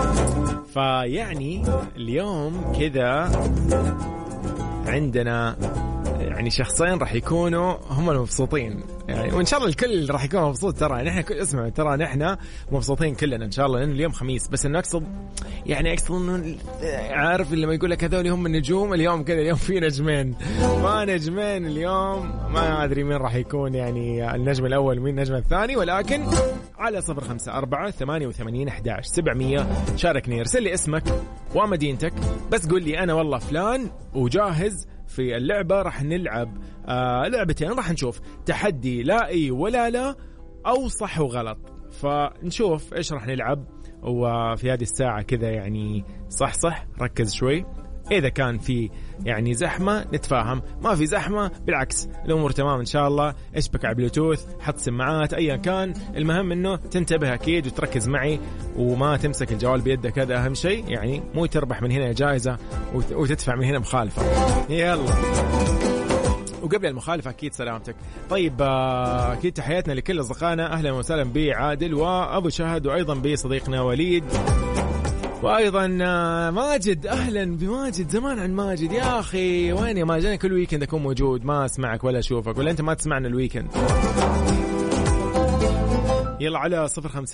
فيعني اليوم كذا عندنا يعني شخصين راح يكونوا هم المبسوطين يعني، وإن شاء الله الكل راح يكون مبسوط. ترى نحن اسمعوا، ترى نحن مبسوطين كلنا إن شاء الله، لأن اليوم خميس. بس إنه أقصد إنه عارف لما يقول لك هذول هم النجوم، اليوم كذا اليوم في نجمين، فنجمين اليوم ما أدري مين راح يكون يعني النجم الأول ومين النجم الثاني، ولكن على 0548811700 شاركني، ارسل لي اسمك ومدينتك، بس قول لي أنا والله فلان وجاهز في اللعبة. راح نلعب لعبتين، راح نشوف تحدي لا إي ولا لا أو صح وغلط. فنشوف إيش راح نلعب. وفي هذه الساعة كذا يعني صح ركز شوي. إذا كان في يعني زحمة نتفاهم، ما في زحمة بالعكس الأمور تمام إن شاء الله. اشبك على بلوتوث، حط سماعات، أيا كان، المهم إنه تنتبه أكيد وتركز معي وما تمسك الجوال بيدك. هذا أهم شيء، يعني مو تربح من هنا جائزة وتدفع من هنا مخالفة. يلا، وقبل المخالفة أكيد سلامتك. طيب أكيد تحياتنا لكل أصدقائنا، أهلا وسهلا بعادل وأبو شهد، وأيضا بصديقنا وليد، وأيضا ماجد. أهلا بماجد، زمان عن ماجد يا أخي. وين يا ماجد؟ أنا كل ويكند أكون موجود، ما أسمعك ولا أشوفك، ولا أنت ما تسمعنا الويكند. يلا على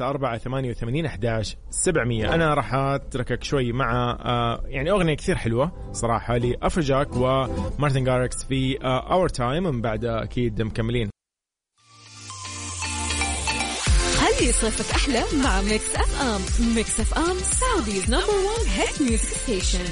0548811700. أنا راح أتركك شوي مع يعني أغنية كثير حلوة صراحة لأفروجاك ومارتن غاركس في Our Time، من بعد أكيد مكملين. خلي صيفك أحلى مع ميكس أف أم. ميكس أف أم سعوديز نمبر 1 هيت ميوزك ستيشن.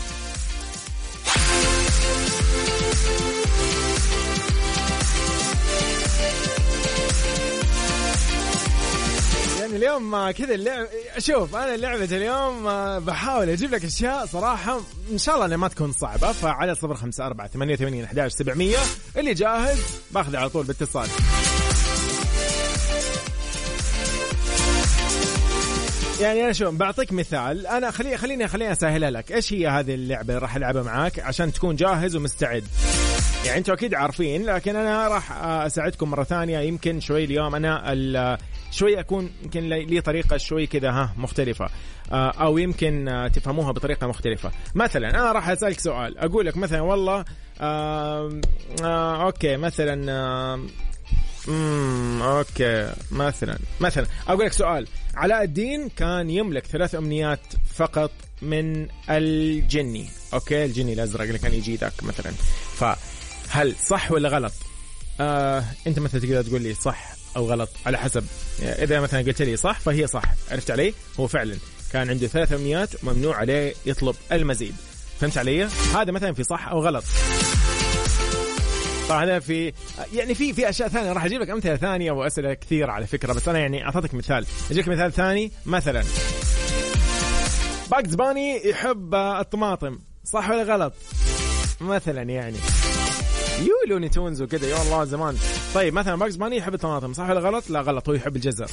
يعني اليوم كذا اللعب، شوف أنا لعبة اليوم بحاول أجيب لك أشياء صراحة إن شاء الله أنها ما تكون صعبة. فعلى 0548811700 اللي جاهز باخذ على طول باتصال. يعني أنا شو بعطيك مثال، أنا خليني أسهلها لك. إيش هي هذه اللعبة اللي راح ألعبها معاك عشان تكون جاهز ومستعد؟ يعني أنتوا أكيد عارفين، لكن أنا راح أساعدكم مرة ثانية. يمكن شوي اليوم أنا شوي أكون يمكن لي طريقة شوي كذا مختلفة، أو يمكن تفهموها بطريقة مختلفة. مثلا أنا راح أسألك سؤال، أقول لك مثلا والله أوكي مثلا اوكي مثلا اقول لك سؤال. علاء الدين كان يملك 3 أمنيات فقط من الجني. اوكي الجني الازرق اللي كان يجي ذاك مثلا. فهل صح ولا غلط؟ انت مثلا تقدر تقول لي صح او غلط على حسب. اذا مثلا قلت لي صح فهي صح، عرفت علي؟ هو فعلا كان عنده 3 أمنيات ممنوع عليه يطلب المزيد. فهمت علي؟ هذا مثلا في صح او غلط. طبعا في يعني في اشياء ثانيه راح اجيب لك امثله ثانيه واسئله كثير على فكره، بس انا يعني اعطيتك مثال. اجيك مثال ثاني، مثلا باكس باني يحب الطماطم، صح ولا غلط؟ مثلا يعني لوني تونز وكذا، يا الله زمان. طيب مثلا باكس باني يحب الطماطم، صح ولا غلط؟ لا غلط، هو يحب الجزر.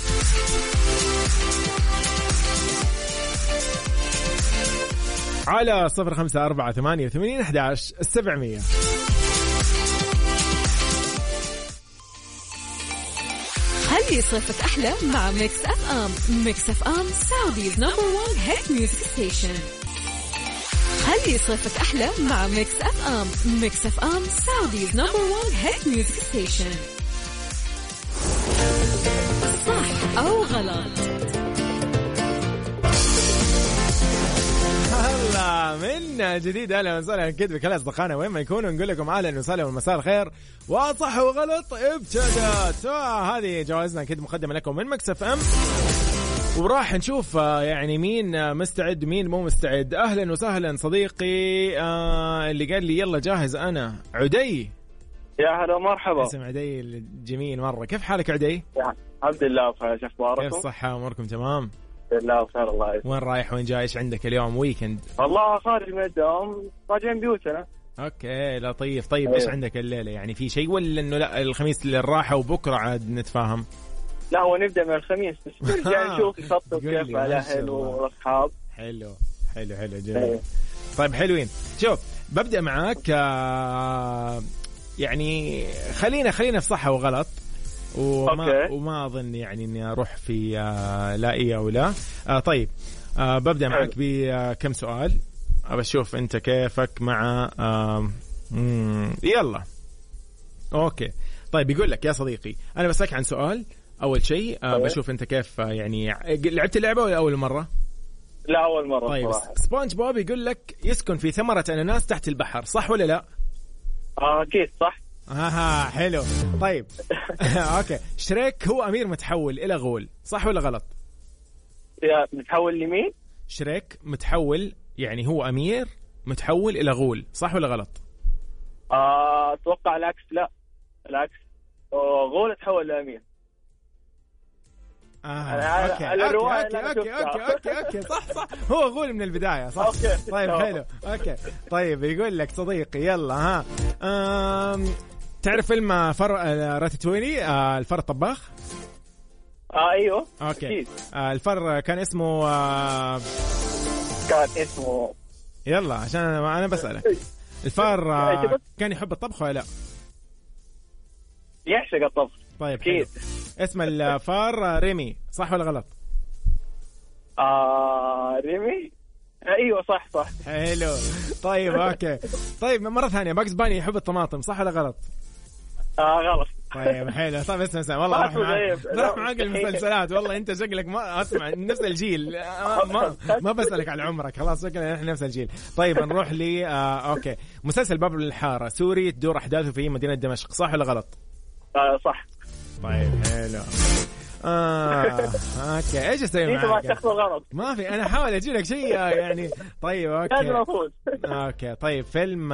على 0548811700. خلي صيفك أحلى مع ميكس أف أم. ميكس أف أم سعوديز نمبر 1 هيت ميوزك ستيشن. خلي صيفك أحلى مع ميكس أف أم. ميكس أف أم سعوديز نمبر 1 هيت ميوزك ستيشن. صح أو غلط؟ هلا من جديد، اهلا وسهلا اكيد بكل اصدقائنا وين ما يكونوا، نقول لكم اهلا وسهلا ومساء الخير وصح وغلط ابتدت. هذه جوائزنا اكيد مقدمه لكم من ميكس اف ام، وراح نشوف يعني مين مستعد مين مو مستعد. اهلا وسهلا صديقي اللي قال لي يلا جاهز انا، عدي. يا هلا مرحبا. اسم عدي الجميل مره. كيف حالك عدي؟ الحمد لله بخير، شو اخباركم؟ كيف الصحه اموركم تمام؟ لا بخير الله يسلمك. وين رايح وين جاي؟ ايش عندك اليوم ويكند؟ والله خارج من الدوام راجعين بيوتنا. اوكي لطيف. طيب ايش عندك الليله؟ يعني في شيء ولا انه لا الخميس للراحه وبكره عاد نتفاهم؟ لا هو نبدا من الخميس بس نرجع نشوف نخطط كيف على الاهل والاصحاب. حلو جميل. طيب حلوين. شوف ببدا معاك يعني خلينا في صحة وغلط وما أظن يعني إني أروح في لا إيه أو لا. طيب ببدأ معك بكم سؤال أبشوف أنت كيفك مع يلا أوكي. طيب يقول لك يا صديقي أنا بسألك عن سؤال أول شيء بشوف أنت كيف يعني لعبت اللعبة ولا أول مرة؟ لا أول مرة. طيب سبونج بوب يقول لك يسكن في ثمرة أناناس تحت البحر، صح ولا لا؟ أكيد صح. حلو. طيب اوكي شريك هو امير متحول الى غول، صح ولا غلط؟ يا متحول لمين؟ شريك متحول يعني هو امير متحول الى غول، صح ولا غلط؟ اتوقع العكس. لا العكس، غول تحول لامير. اوكي صح هو غول من البداية، صح. طيب حلو. اوكي طيب يقول لك صديقي يلا تعرف فيلم راتاتويلي الفار الطباخ؟ ايوه اوكي. الفار كان اسمه يلا عشان انا بسألك الفار كان يحب الطبخ ولا لا؟ يعشق الطبخ. طيب حلو. اسم الفار ريمي، صح ولا غلط؟ ريمي ايوه صح. حلو. طيب اوكي. طيب مرة ثانية باكس باني يحب الطماطم، صح ولا غلط؟ غلط. طيب حلو. طيب اسمع والله راح معاك المسلسلات، والله انت شكلك ما اسمع نفس الجيل. ما بسألك على عمرك، خلاص شكلنا احنا نفس الجيل. طيب نروح لي اوكي مسلسل باب الحارة سوري تدور احداثه في مدينة دمشق، صح ولا غلط؟ صح. طيب حلو. اوكي ايش اسوي انت ما معك؟ تاخذ غلط. ما في، انا احاول اجي لك شيء يعني. طيب لازم اوكي افوز. اوكي طيب فيلم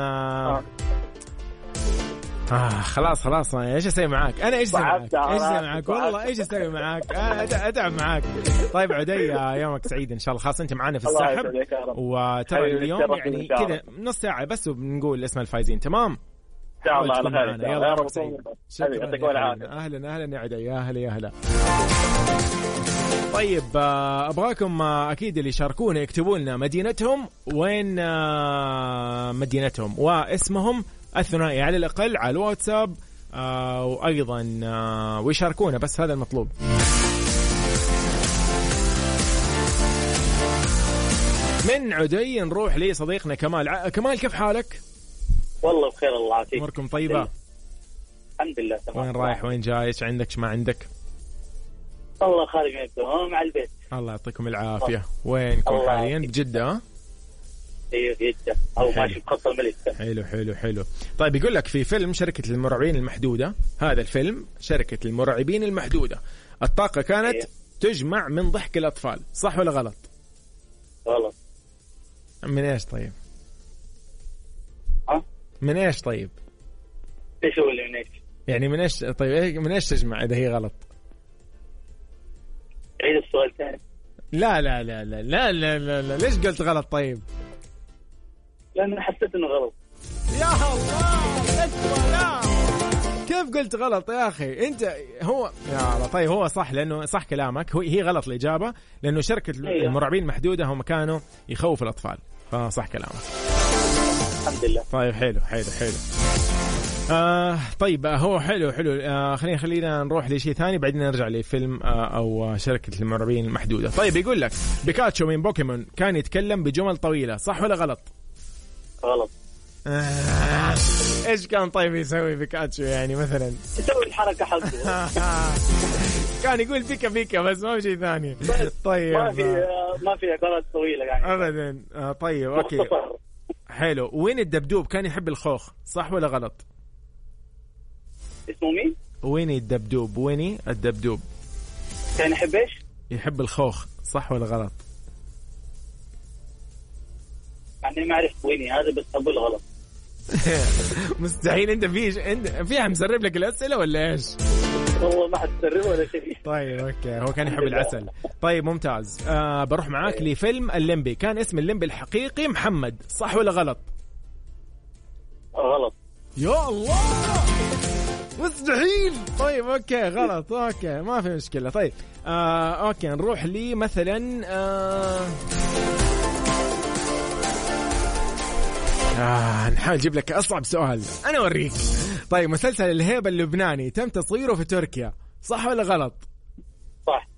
خلاص ايش اسوي معاك؟ انا ايش اسوي معاك؟ والله ايش اسوي معاك؟ انا اتعب معاك. طيب عدي يومك سعيد ان شاء الله. خلاص انت معانا في السحب، وترى اليوم يعني كذا نص ساعه بس وبنقول اسم الفايزين. تمام ان شاء الله على خير. يلا رب سعيد. يعطيك العافيه. اهلا يا عدي. يا هلا. طيب ابغاكم اكيد اللي يشاركونا يكتبوا لنا مدينتهم وين مدينتهم واسمهم الثنائي على الأقل على الواتساب، وأيضا ويشاركونا، بس هذا المطلوب. من عدي نروح لصديقنا كمال. كمال كيف حالك؟ والله بخير الله يعافيك. أموركم طيبة؟ الحمد لله تمام. وين رايح وين جاي؟ ايش عندك ايش ما عندك؟ والله خارج من الدوام مع البيت. الله يعطيكم العافية. وينكم حاليا؟ بجدة؟ ايوه جدة او ماشي بخط الملك. حلو. طيب يقول لك في فيلم شركة المرعبين المحدودة، هذا الفيلم شركة المرعبين المحدودة، الطاقة كانت تجمع من ضحك الأطفال، صح ولا غلط؟ غلط. من ايش طيب؟ من ايش طيب؟ ايش هو اللي من ايش؟ يعني من ايش طيب؟ من ايش تجمع اذا هي غلط؟ عيد السؤال ثاني. لا ليش قلت غلط طيب؟ لأن حسيت إنه غلط. يا الله لا كيف قلت غلط يا أخي أنت؟ هو يا الله. طيب هو صح، لأنه صح كلامك، هي غلط الإجابة، لأنه شركة المرعبين المحدودة هم كانوا يخوفوا الأطفال، فصح كلامك. الحمد لله. طيب حلو. طيب هو حلو. خلينا نروح لشيء ثاني بعدين نرجع لفيلم أو شركة المرعبين المحدودة. طيب يقول لك بيكاتشو من بوكيمون كان يتكلم بجمل طويلة، صح ولا غلط؟ غلط. ايش كان طيب يسوي بيكاتشو يعني مثلا؟ يسوي الحركة حقه. كان يقول بيكا بس ما في شيء ثاني. طيب ما في عبارات طويلة يعني ابدا. طيب اوكي حلو. وين الدبدوب كان يحب الخوخ، صح ولا غلط؟ اسمه مين؟ ويني الدبدوب كان يحب ايش؟ يحب الخوخ، صح ولا غلط؟ يعني ما عرفت ويني هذا، بس أقول غلط. مستحيل. انت فيها مسرب لك الأسئلة ولا ايش؟ والله ما حد مسرب ولا شيء. طيب اوكي، هو كان يحب العسل. طيب ممتاز. بروح معاك لفيلم الليمبي، كان اسم الليمبي الحقيقي محمد، صح ولا غلط؟ غلط. يا الله مستحيل. طيب اوكي غلط. اوكي ما في مشكلة. طيب اوكي نروح لي مثلا نحاول نجيب لك أصعب سؤال أنا أوريك. طيب مسلسل الهيبة اللبناني تم تصويره في تركيا، صح ولا غلط؟ صح.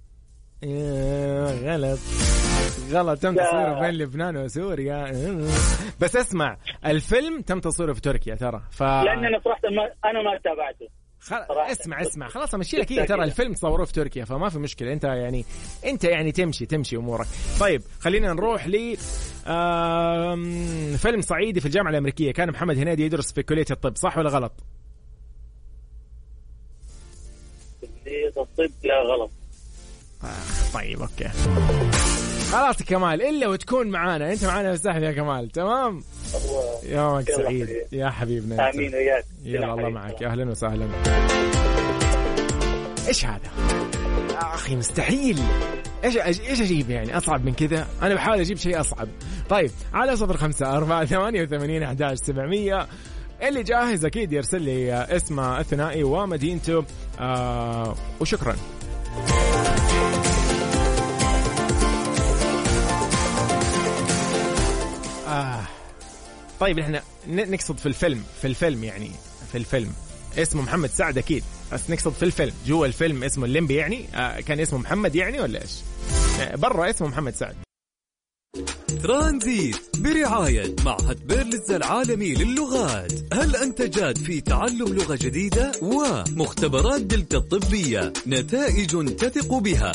غلط. تم تصويره بين لبنان وسوريا. بس اسمع، الفيلم تم تصويره في تركيا ترى. لأن أنا صراحة أنا ما تابعته. اسمع خلاص امشي لك. ترى الفيلم تصوروه في تركيا فما في مشكله. انت يعني تمشي امورك. طيب خلينا نروح ل فيلم صعيدي في الجامعه الامريكيه، كان محمد هنيدي يدرس في كليه الطب، صح ولا غلط؟ كليه الطب لا غلط. طيب اوكي خلاص كمال، الا وتكون معانا انت معانا السحب يا كمال. تمام يومك سعيد يا حبيبنا. امين وياك. يلا الله معك. اهلا وسهلا. ايش هذا يا اخي؟ مستحيل. ايش اجيب يعني اصعب من كذا؟ انا بحاول اجيب شيء اصعب. طيب على 0548811700 اللي جاهز اكيد يرسل لي اسمه الثنائي ومدينته وشكرا. طيب احنا نقصد في الفيلم يعني في الفيلم اسمه محمد سعد اكيد، بس نقصد في الفيلم جوا الفيلم اسمه الليمبي يعني كان اسمه محمد يعني ولا ايش؟ برا اسمه محمد سعد. ترانزيت برعاية معهد بيرلز العالمي للغات. هل أنت جاد في تعلم لغة جديدة؟ ومختبرات دلتا الطبية، نتائج تثق بها.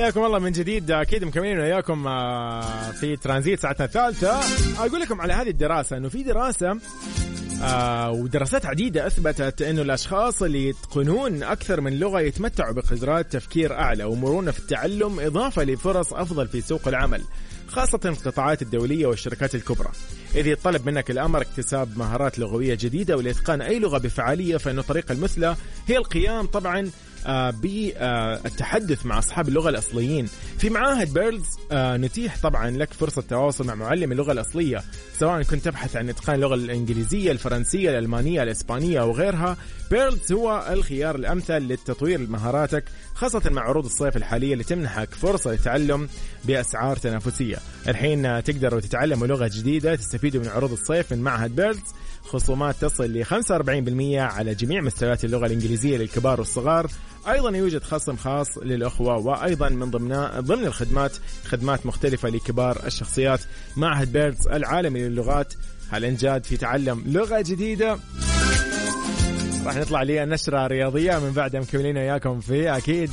حياكم الله من جديد. أكيد مكملين وياكم في ترانزيت ساعتنا الثالثة. أقول لكم على هذه الدراسة أنه في دراسة ودراسات عديدة أثبتت أنه الأشخاص اللي يتقنون أكثر من لغة يتمتعوا بقدرات تفكير أعلى ومرونة في التعلم، إضافة لفرص أفضل في سوق العمل، خاصة في القطاعات الدولية والشركات الكبرى. إذا يطلب منك الأمر اكتساب مهارات لغوية جديدة والإتقان أي لغة بفعالية، فإن الطريقة المثلى هي القيام طبعا بالتحدث مع أصحاب اللغة الأصليين. في معاهد بيرلز نتيح طبعا لك فرصة تواصل مع معلم اللغة الأصلية، سواء كنت تبحث عن إتقان اللغة الإنجليزية، الفرنسية، الألمانية، الإسبانية أو غيرها. بيرلز هو الخيار الأمثل للتطوير مهاراتك، خاصة مع عروض الصيف الحالية اللي تمنحك فرصة للتعلم بأسعار تنافسية. الحين تقدروا تتعلموا لغة جديدة، تستفيدوا من عروض الصيف من معهد بيرلز، خصومات تصل ل 45% على جميع مستويات اللغة الإنجليزية للكبار والصغار. أيضا يوجد خصم خاص للأخوة، وأيضا من ضمن الخدمات خدمات مختلفة لكبار الشخصيات. معهد بيرلز العالمي للغات، هل انجاد في تعلم لغة جديدة؟ راح نطلع لي نشرة رياضية من بعد مكملين وياكم في أكيد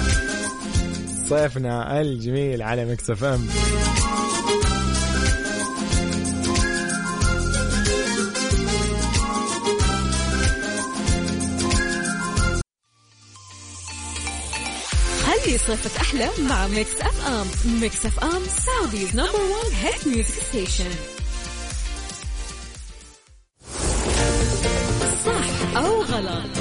صيفنا الجميل على ميكس اف ام. خلي صيفك أحلى مع ميكس أف أم. ميكس أف أم سعوديز نمبر 1 هيت ميوزك ستيشن. صح أو غلط؟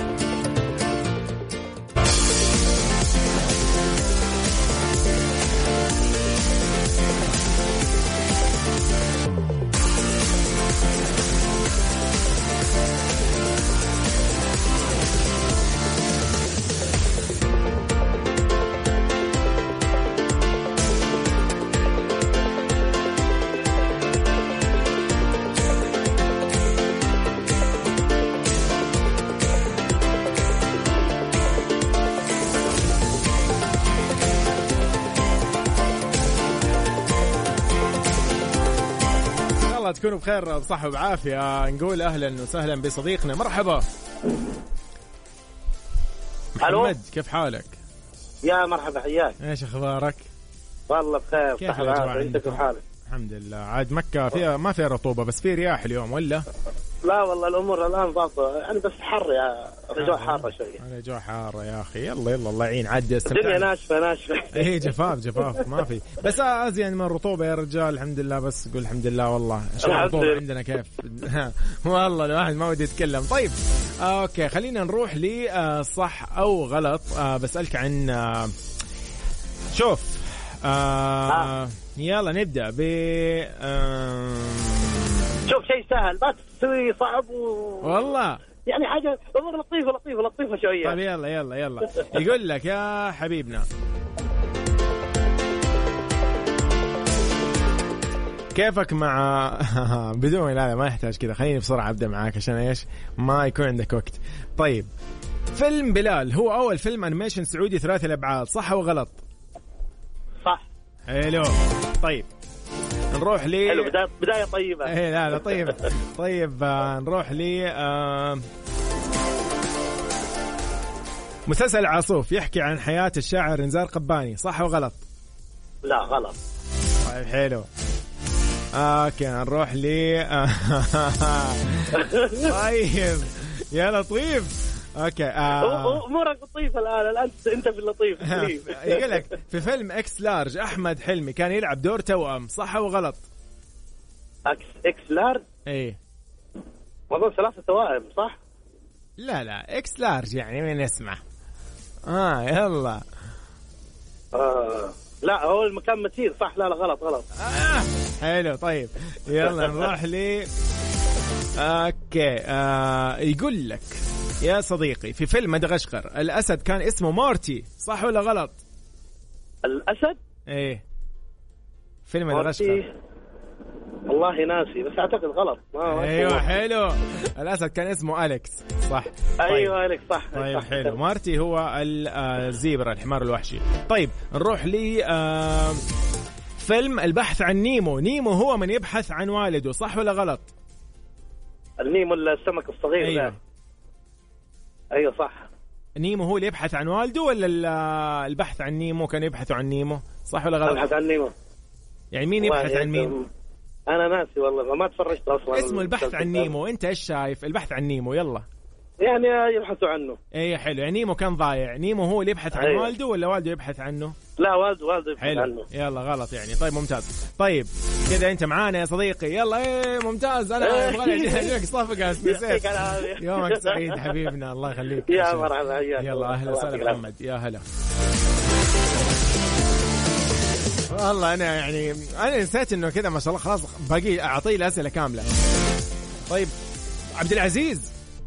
تكونوا بخير بصحة وبعافية. نقول أهلا وسهلا بصديقنا. مرحبا محمد، كيف حالك؟ يا مرحبا، حياك. ايش اخبارك؟ والله بخير، كيف صحة وعافية. انت كيف حالك؟ الحمد لله. عاد مكة فيها ما فيها رطوبة بس في رياح اليوم ولا؟ لا والله الامور الان ضابطة يعني، بس حر يا رجال، حارة شوية. الجو حارة يا اخي. يلا الله يعين. عاد الدنيا ناشفة ايه جفاف ما في، بس ازين من الرطوبة يا رجال. الحمد لله، بس قول الحمد لله. والله شو الرطوبة عندنا كيف؟ والله الواحد ما ودي يتكلم. طيب اوكي، خلينا نروح لي صح او غلط. بسألك عن شوف يلا نبدأ ب شوف شيء سهل، ما تسوي صعب والله يعني حاجة أمور لطيفة شوية. طيب يلا يقول لك يا حبيبنا، كيفك مع بدون لا ما يحتاج كذا، خليني بسرعة أبدأ معاك عشان إيش ما يكون عندك وقت. طيب فيلم بلال هو أول فيلم أنيميشن سعودي 3 الأبعاد، صح أو غلط؟ صح. حلو. طيب نروح لي حلو، بداية طيبة. ايه لا طيب نروح لي مسلسل العاصوف يحكي عن حياة الشاعر نزار قباني، صح وغلط؟ لا غلط. طيب حلو. اوكي نروح لي طيب يا لطيف. اوكي امورك لطيفة الان انت في اللطيف. يقول لك في فيلم اكس لارج احمد حلمي كان يلعب دور توأم، صح وغلط؟ اكس لارج ايه والله 3 توائم، صح؟ لا اكس لارج يعني من اسمه يلا لا هو المكان مسير، صح؟ لا غلط. حلو. طيب يلا نروح لي اوكي. يقول لك يا صديقي في فيلم مدغشقر الأسد كان اسمه مارتي، صح ولا غلط؟ الأسد؟ ايه فيلم مدغشقر والله ناسي بس أعتقد غلط. ايوه حلو. الأسد كان اسمه أليكس، صح؟ ايوه طيب. أليكس صح. طيب صح. حلو. مارتي هو الزيبرا الحمار الوحشي. طيب نروح لي فيلم البحث عن نيمو هو من يبحث عن والده، صح ولا غلط؟ النيمو السمك الصغير. أيوة. ايوه صح. نيمو هو اللي يبحث عن والده ولا البحث عن نيمو كان يبحثوا عن نيمو؟ صح ولا غلط؟ البحث عن نيمو. يعني مين يبحث عن مين؟ انا ناسي والله ما تفرجت اصلا. اسمه البحث عن نيمو. انت ايش شايف؟ البحث عن نيمو. يلا يعني يبحثوا عنه. ايه حلو. يعني نيمو كان ضايع. نيمو هو اللي يبحث عن والده ولا والده يبحث عنه؟ لا والده يبحث حلو. عنه. يلا غلط يعني. طيب ممتاز. طيب كذا انت معانا يا صديقي. يلا ايه ممتاز. انا ابغى اجيك صفقه نسيت. يومك سعيد حبيبنا. الله يخليك يا مرحبا. يلا اهلا وسهلا محمد. يا هلا والله. انا نسيت انه كذا ما شاء الله. خلاص باقي اعطيه الاسئله كامله. طيب عبد العزيز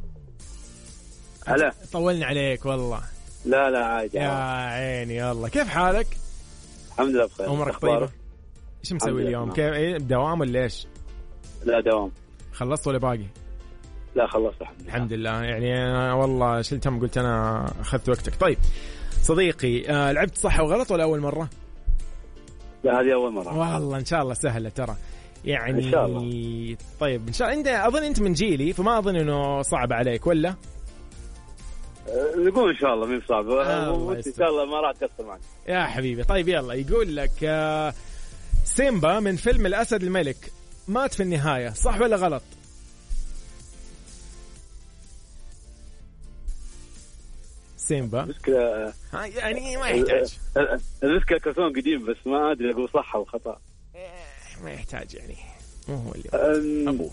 هلا طولنا عليك والله. لا عادي يا عيني. يلا كيف حالك؟ الحمد لله بخير. عمرك طيبة؟ ايش مسوي اليوم؟ كيف دوام ولا ايش؟ لا دوام. خلصت ولا باقي؟ لا خلصت الحمد لله. يعني والله شلت هم قلت انا اخذت وقتك. طيب صديقي لعبت صح وغلط ولا اول مرة؟ لا هذه اول مرة. والله ان شاء الله سهلة ترى يعني. ان شاء الله. طيب ان شاء الله. اظن انت من جيلي فما اظن انه صعب عليك ولا؟ نقول ان شاء الله مين صعب. ان شاء الله ما راح تكسر معك يا حبيبي. طيب يلا يقول لك سيمبا من فيلم الأسد الملك مات في النهاية. صح ولا غلط؟ سيمبا يعني ما يحتاج. المشكلة كرتون قديم بس ما أدري أقول صح أو خطأ. ما يحتاج يعني. مو هو اللي أبوه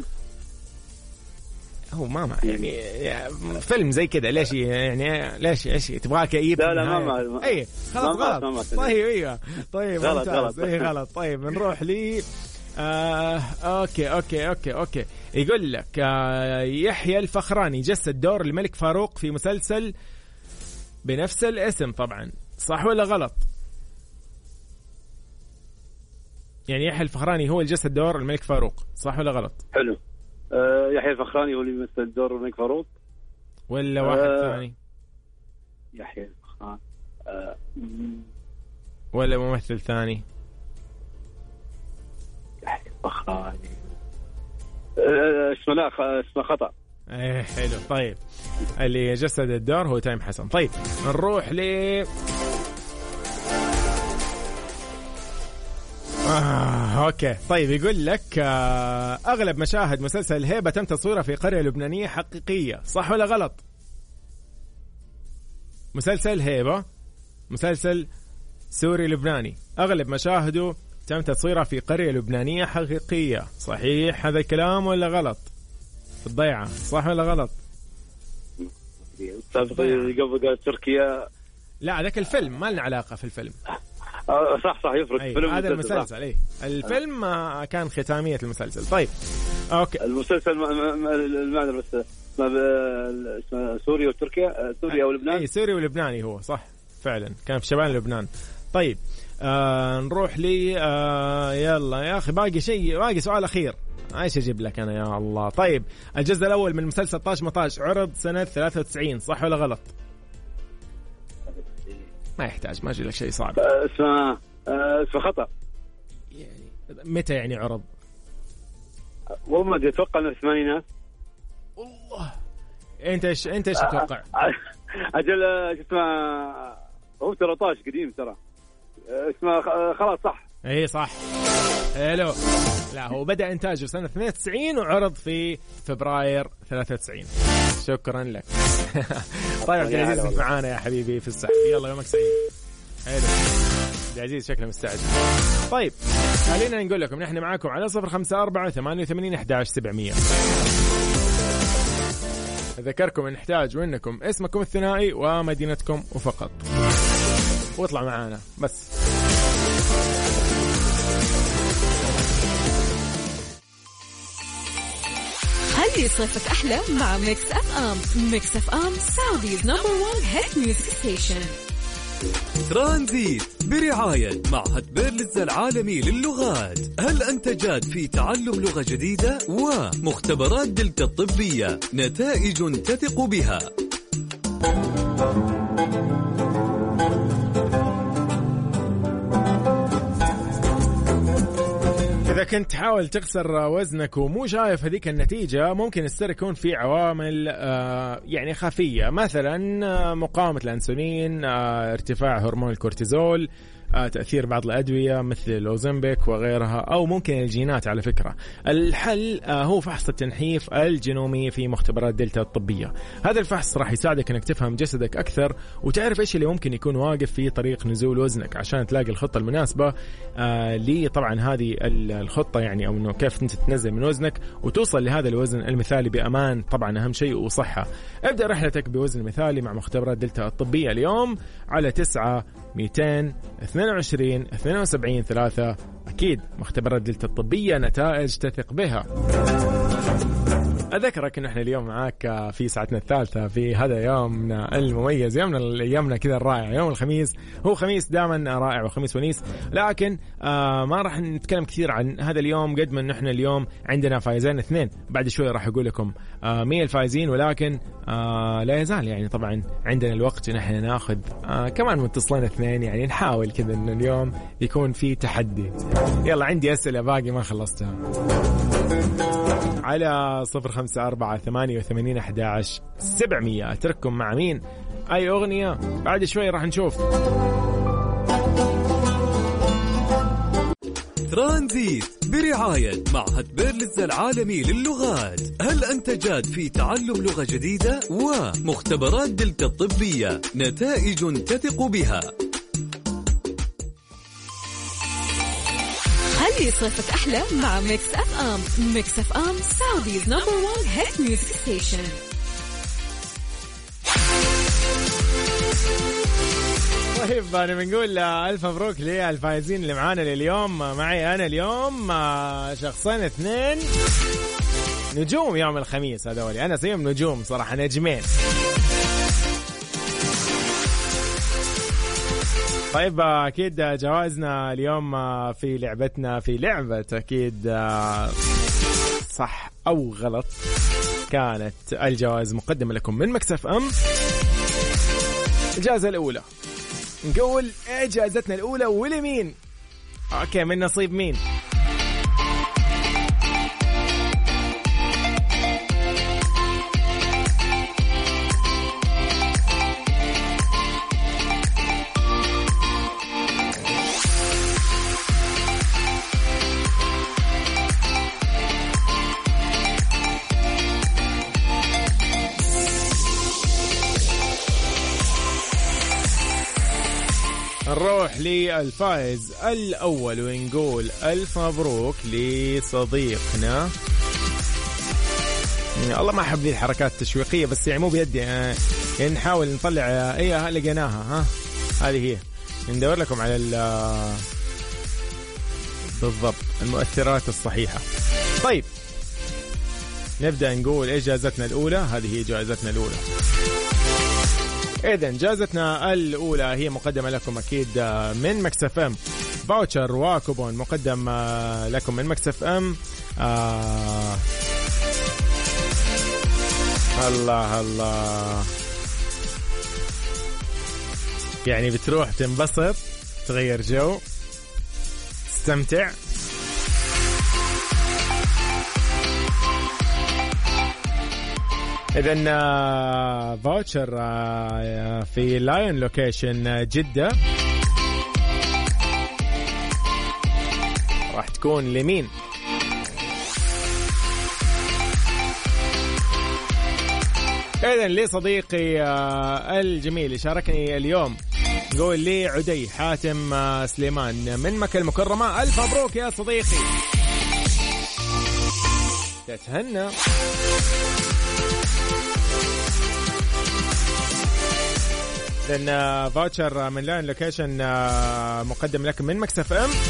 هو ماما يعني فيلم زي كذا. ليش يعني ليش ايش تبغاه كئيب؟ لا ما اي خلاص غلط. طيب ايوه طيب ممتاز. اي غلط. طيب نروح لي اوكي يقول لك يحيى الفخراني جسد دور الملك فاروق في مسلسل بنفس الاسم طبعا. صح ولا غلط؟ يعني يحيى الفخراني هو اللي جسد دور الملك فاروق. صح ولا غلط؟ حلو. يحيى الفخراني هو اللي يمثل دور الملك فاروق ولا واحد ثاني؟ يحيى الفخراني ولا ممثل ثاني؟ يحيى الفخراني اسمه خطأ. ايه حلو. طيب اللي جسد الدور هو تايم حسن. طيب نروح ل اوكي. طيب يقول لك اغلب مشاهد مسلسل الهيبة تم تصويرها في قرية لبنانية حقيقية. صح ولا غلط؟ مسلسل الهيبة مسلسل سوري لبناني اغلب مشاهده تم تصويرها في قرية لبنانية حقيقية. صحيح هذا الكلام ولا غلط؟ في الضيعة. صح ولا غلط؟ قبل قال تركيا. لا ذاك الفيلم ما لنا علاقة في الفيلم. صح يفرق. فيلم هذا المسلسل. الفيلم كان ختامية المسلسل. طيب اوكي. المسلسل المعنى بس اسمه سوريا وتركيا. سوريا ولبنان. سوري ولبناني هو صح فعلا. كان في شمال لبنان. طيب نروح لي يلا يا أخي باقي سؤال أخير. عايش أجيب لك أنا يا الله. طيب الجزء الأول من مسلسل طاش مطاش عرض سنة 93. صح ولا غلط؟ ما يحتاج. ما أجي لك شيء صعب. اسمه خطأ. يعني متى يعني عرض؟ والله ما أتوقع إنه الثمانينات. والله أنت إيش تتوقع؟ أجل اسمه هو 13 قديم ترى. اسمه خلاص صح. ايه صح. حلو. لا هو بدأ إنتاجه سنة 92 وعرض في فبراير 93. شكرا لك. طيب عبد العزيز معانا يا حبيبي في السحب. يلا يومك سعيد. حلو. عبد العزيز شكله مستعجل. طيب خلينا نقول لكم نحن معاكم على 0548811700. أذكركم إن نحتاج منكم اسمكم الثنائي ومدينتكم وفقط واطلع معانا بس. خلي صيفك أحلى مع ميكس أف أم. ميكس أف أم سعوديز نمبر 1 هيت ميوزك ستيشن. ترانزيت برعاية معهد بيرلز العالمي للغات. هل أنت جاد في تعلم لغة جديدة؟ ومختبرات دلتا الطبية نتائج تثق بها. إذا كنت تحاول تخسر وزنك ومو شايف هذيك النتيجة، ممكن يصير يكون في عوامل يعني خفية، مثلا مقاومة الأنسولين، ارتفاع هرمون الكورتيزول، تأثير بعض الأدوية مثل الأوزمبيك وغيرها، أو ممكن الجينات. على فكرة الحل هو فحص التنحيف الجينومي في مختبرات دلتا الطبية. هذا الفحص راح يساعدك أنك تفهم جسدك أكثر وتعرف إيش اللي ممكن يكون واقف في طريق نزول وزنك، عشان تلاقي الخطة المناسبة لي طبعا هذه الخطة، يعني أو أنه كيف أنت تنزل من وزنك وتوصل لهذا الوزن المثالي بأمان، طبعا أهم شيء وصحة. ابدأ رحلتك بوزن مثالي مع مختبرات دلتا الطبية اليوم على 9-222-72-3. أكيد مختبرات دلتا الطبية، نتائج تثق بها. أذكرك إن إحنا اليوم معاك في ساعتنا الثالثة في هذا يومنا المميز، يومنا كذا الرائع، يوم الخميس. هو خميس دائما رائع وخميس ونيس، لكن ما راح نتكلم كثير عن هذا اليوم قد ما إن إحنا اليوم عندنا فايزين 2. بعد شوي راح أقول لكم مين الفايزين، ولكن لا يزال يعني طبعا عندنا الوقت إن إحنا ناخذ كمان متصلين 2، يعني نحاول كذا إن اليوم يكون في تحدي. يلا عندي أسئلة باقي ما خلصتها على 0548811700. أترككم مع مين أي أغنية بعد شوي راح نشوف. ترانزيت برعاية معهد بيرلز العالمي للغات. هل أنت جاد في تعلم لغة جديدة؟ ومختبرات دلتا الطبية، نتائج تثق بها. خلي صيفك أحلى مع ميكس أف أم. ميكس أف أم سعوديز نمبر 1 هيت ميوزك ستيشن. طيب أنا بنقول ألف مبروك للفائزين اللي معانا لليوم. معي أنا اليوم شخصين 2 نجوم يوم الخميس هذولي، أنا سيهم نجوم صراحة، نجمين. طيب أكيد جوائزنا اليوم في لعبتنا، في لعبة أكيد صح أو غلط، كانت الجوائز مقدمة لكم من مكس اف ام. الجائزة الأولى نقول إيه جائزتنا الأولى ولمين؟ أوكي، من نصيب مين؟ نروح للفائز الأول ونقول ألف مبروك لصديقنا. الله ما أحب لي الحركات التشويقية، بس يعني مو بيدي، يعني نحاول نطلع إيه لقيناها. ها هذه هي، ندور لكم على بالضبط المؤثرات الصحيحة. طيب نبدأ نقول إيش جائزتنا الأولى. هذه هي جائزتنا الأولى. إذن جائزتنا الأولى هي مقدمة لكم أكيد من مكس اف ام، فاوتشر وكوبون مقدم لكم من مكس اف ام. الله الله، يعني بتروح تنبسط، تغير جو، تستمتع. إذن فاوتشر في لاين لوكيشن جدة راح تكون لمين؟ إذن لصديقي الجميل اللي شاركني اليوم، نقول لي عدي حاتم سليمان من مكة المكرمة. ألف مبروك يا صديقي، تتهنى. لأن فاوتشر من لاين لوكيشن مقدم لك من مكس اف ام.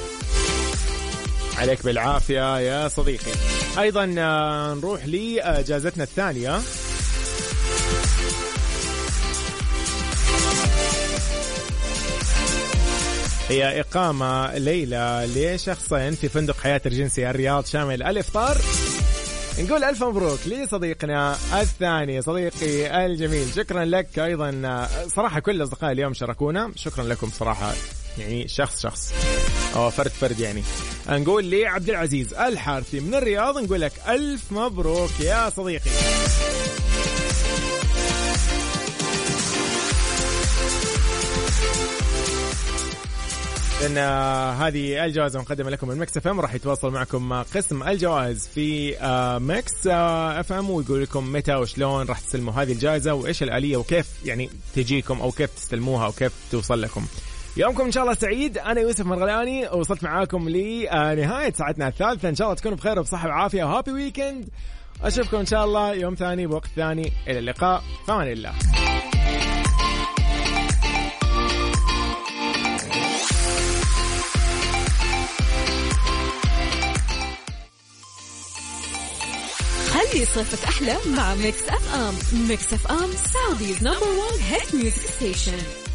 عليك بالعافية يا صديقي. أيضا نروح لجائزتنا الثانية. هي إقامة ليلة لشخصين في فندق حياة ريجنسي الرياض شامل الإفطار. نقول ألف مبروك لصديقنا الثاني، صديقي الجميل. شكرا لك أيضا، صراحة كل أصدقائي اليوم شاركونا، شكرا لكم صراحة، يعني شخص فرد يعني. نقول لي عبد العزيز الحارثي من الرياض، نقول لك ألف مبروك يا صديقي. إن هذه الجوائز مقدمة لكم من ميكس اف ام. راح يتواصل معكم قسم الجوائز في ميكس اف ام ويقول لكم متى وشلون راح تستلموا هذه الجائزة وإيش الآلية وكيف يعني تجيكم أو كيف تستلموها أو كيف توصل لكم. يومكم إن شاء الله سعيد. أنا يوسف مرغلاني وصلت معاكم لنهاية ساعتنا الثالثة. إن شاء الله تكونوا بخير وبصحة وعافية وهابي ويكند. أشوفكم إن شاء الله يوم ثاني بوقت ثاني. إلى اللقاء، فمان الله. خلي صيفك أحلى مع ميكس اف ام. ميكس اف ام سعوديز نمبر 1 هيت ميوزك ستيشن.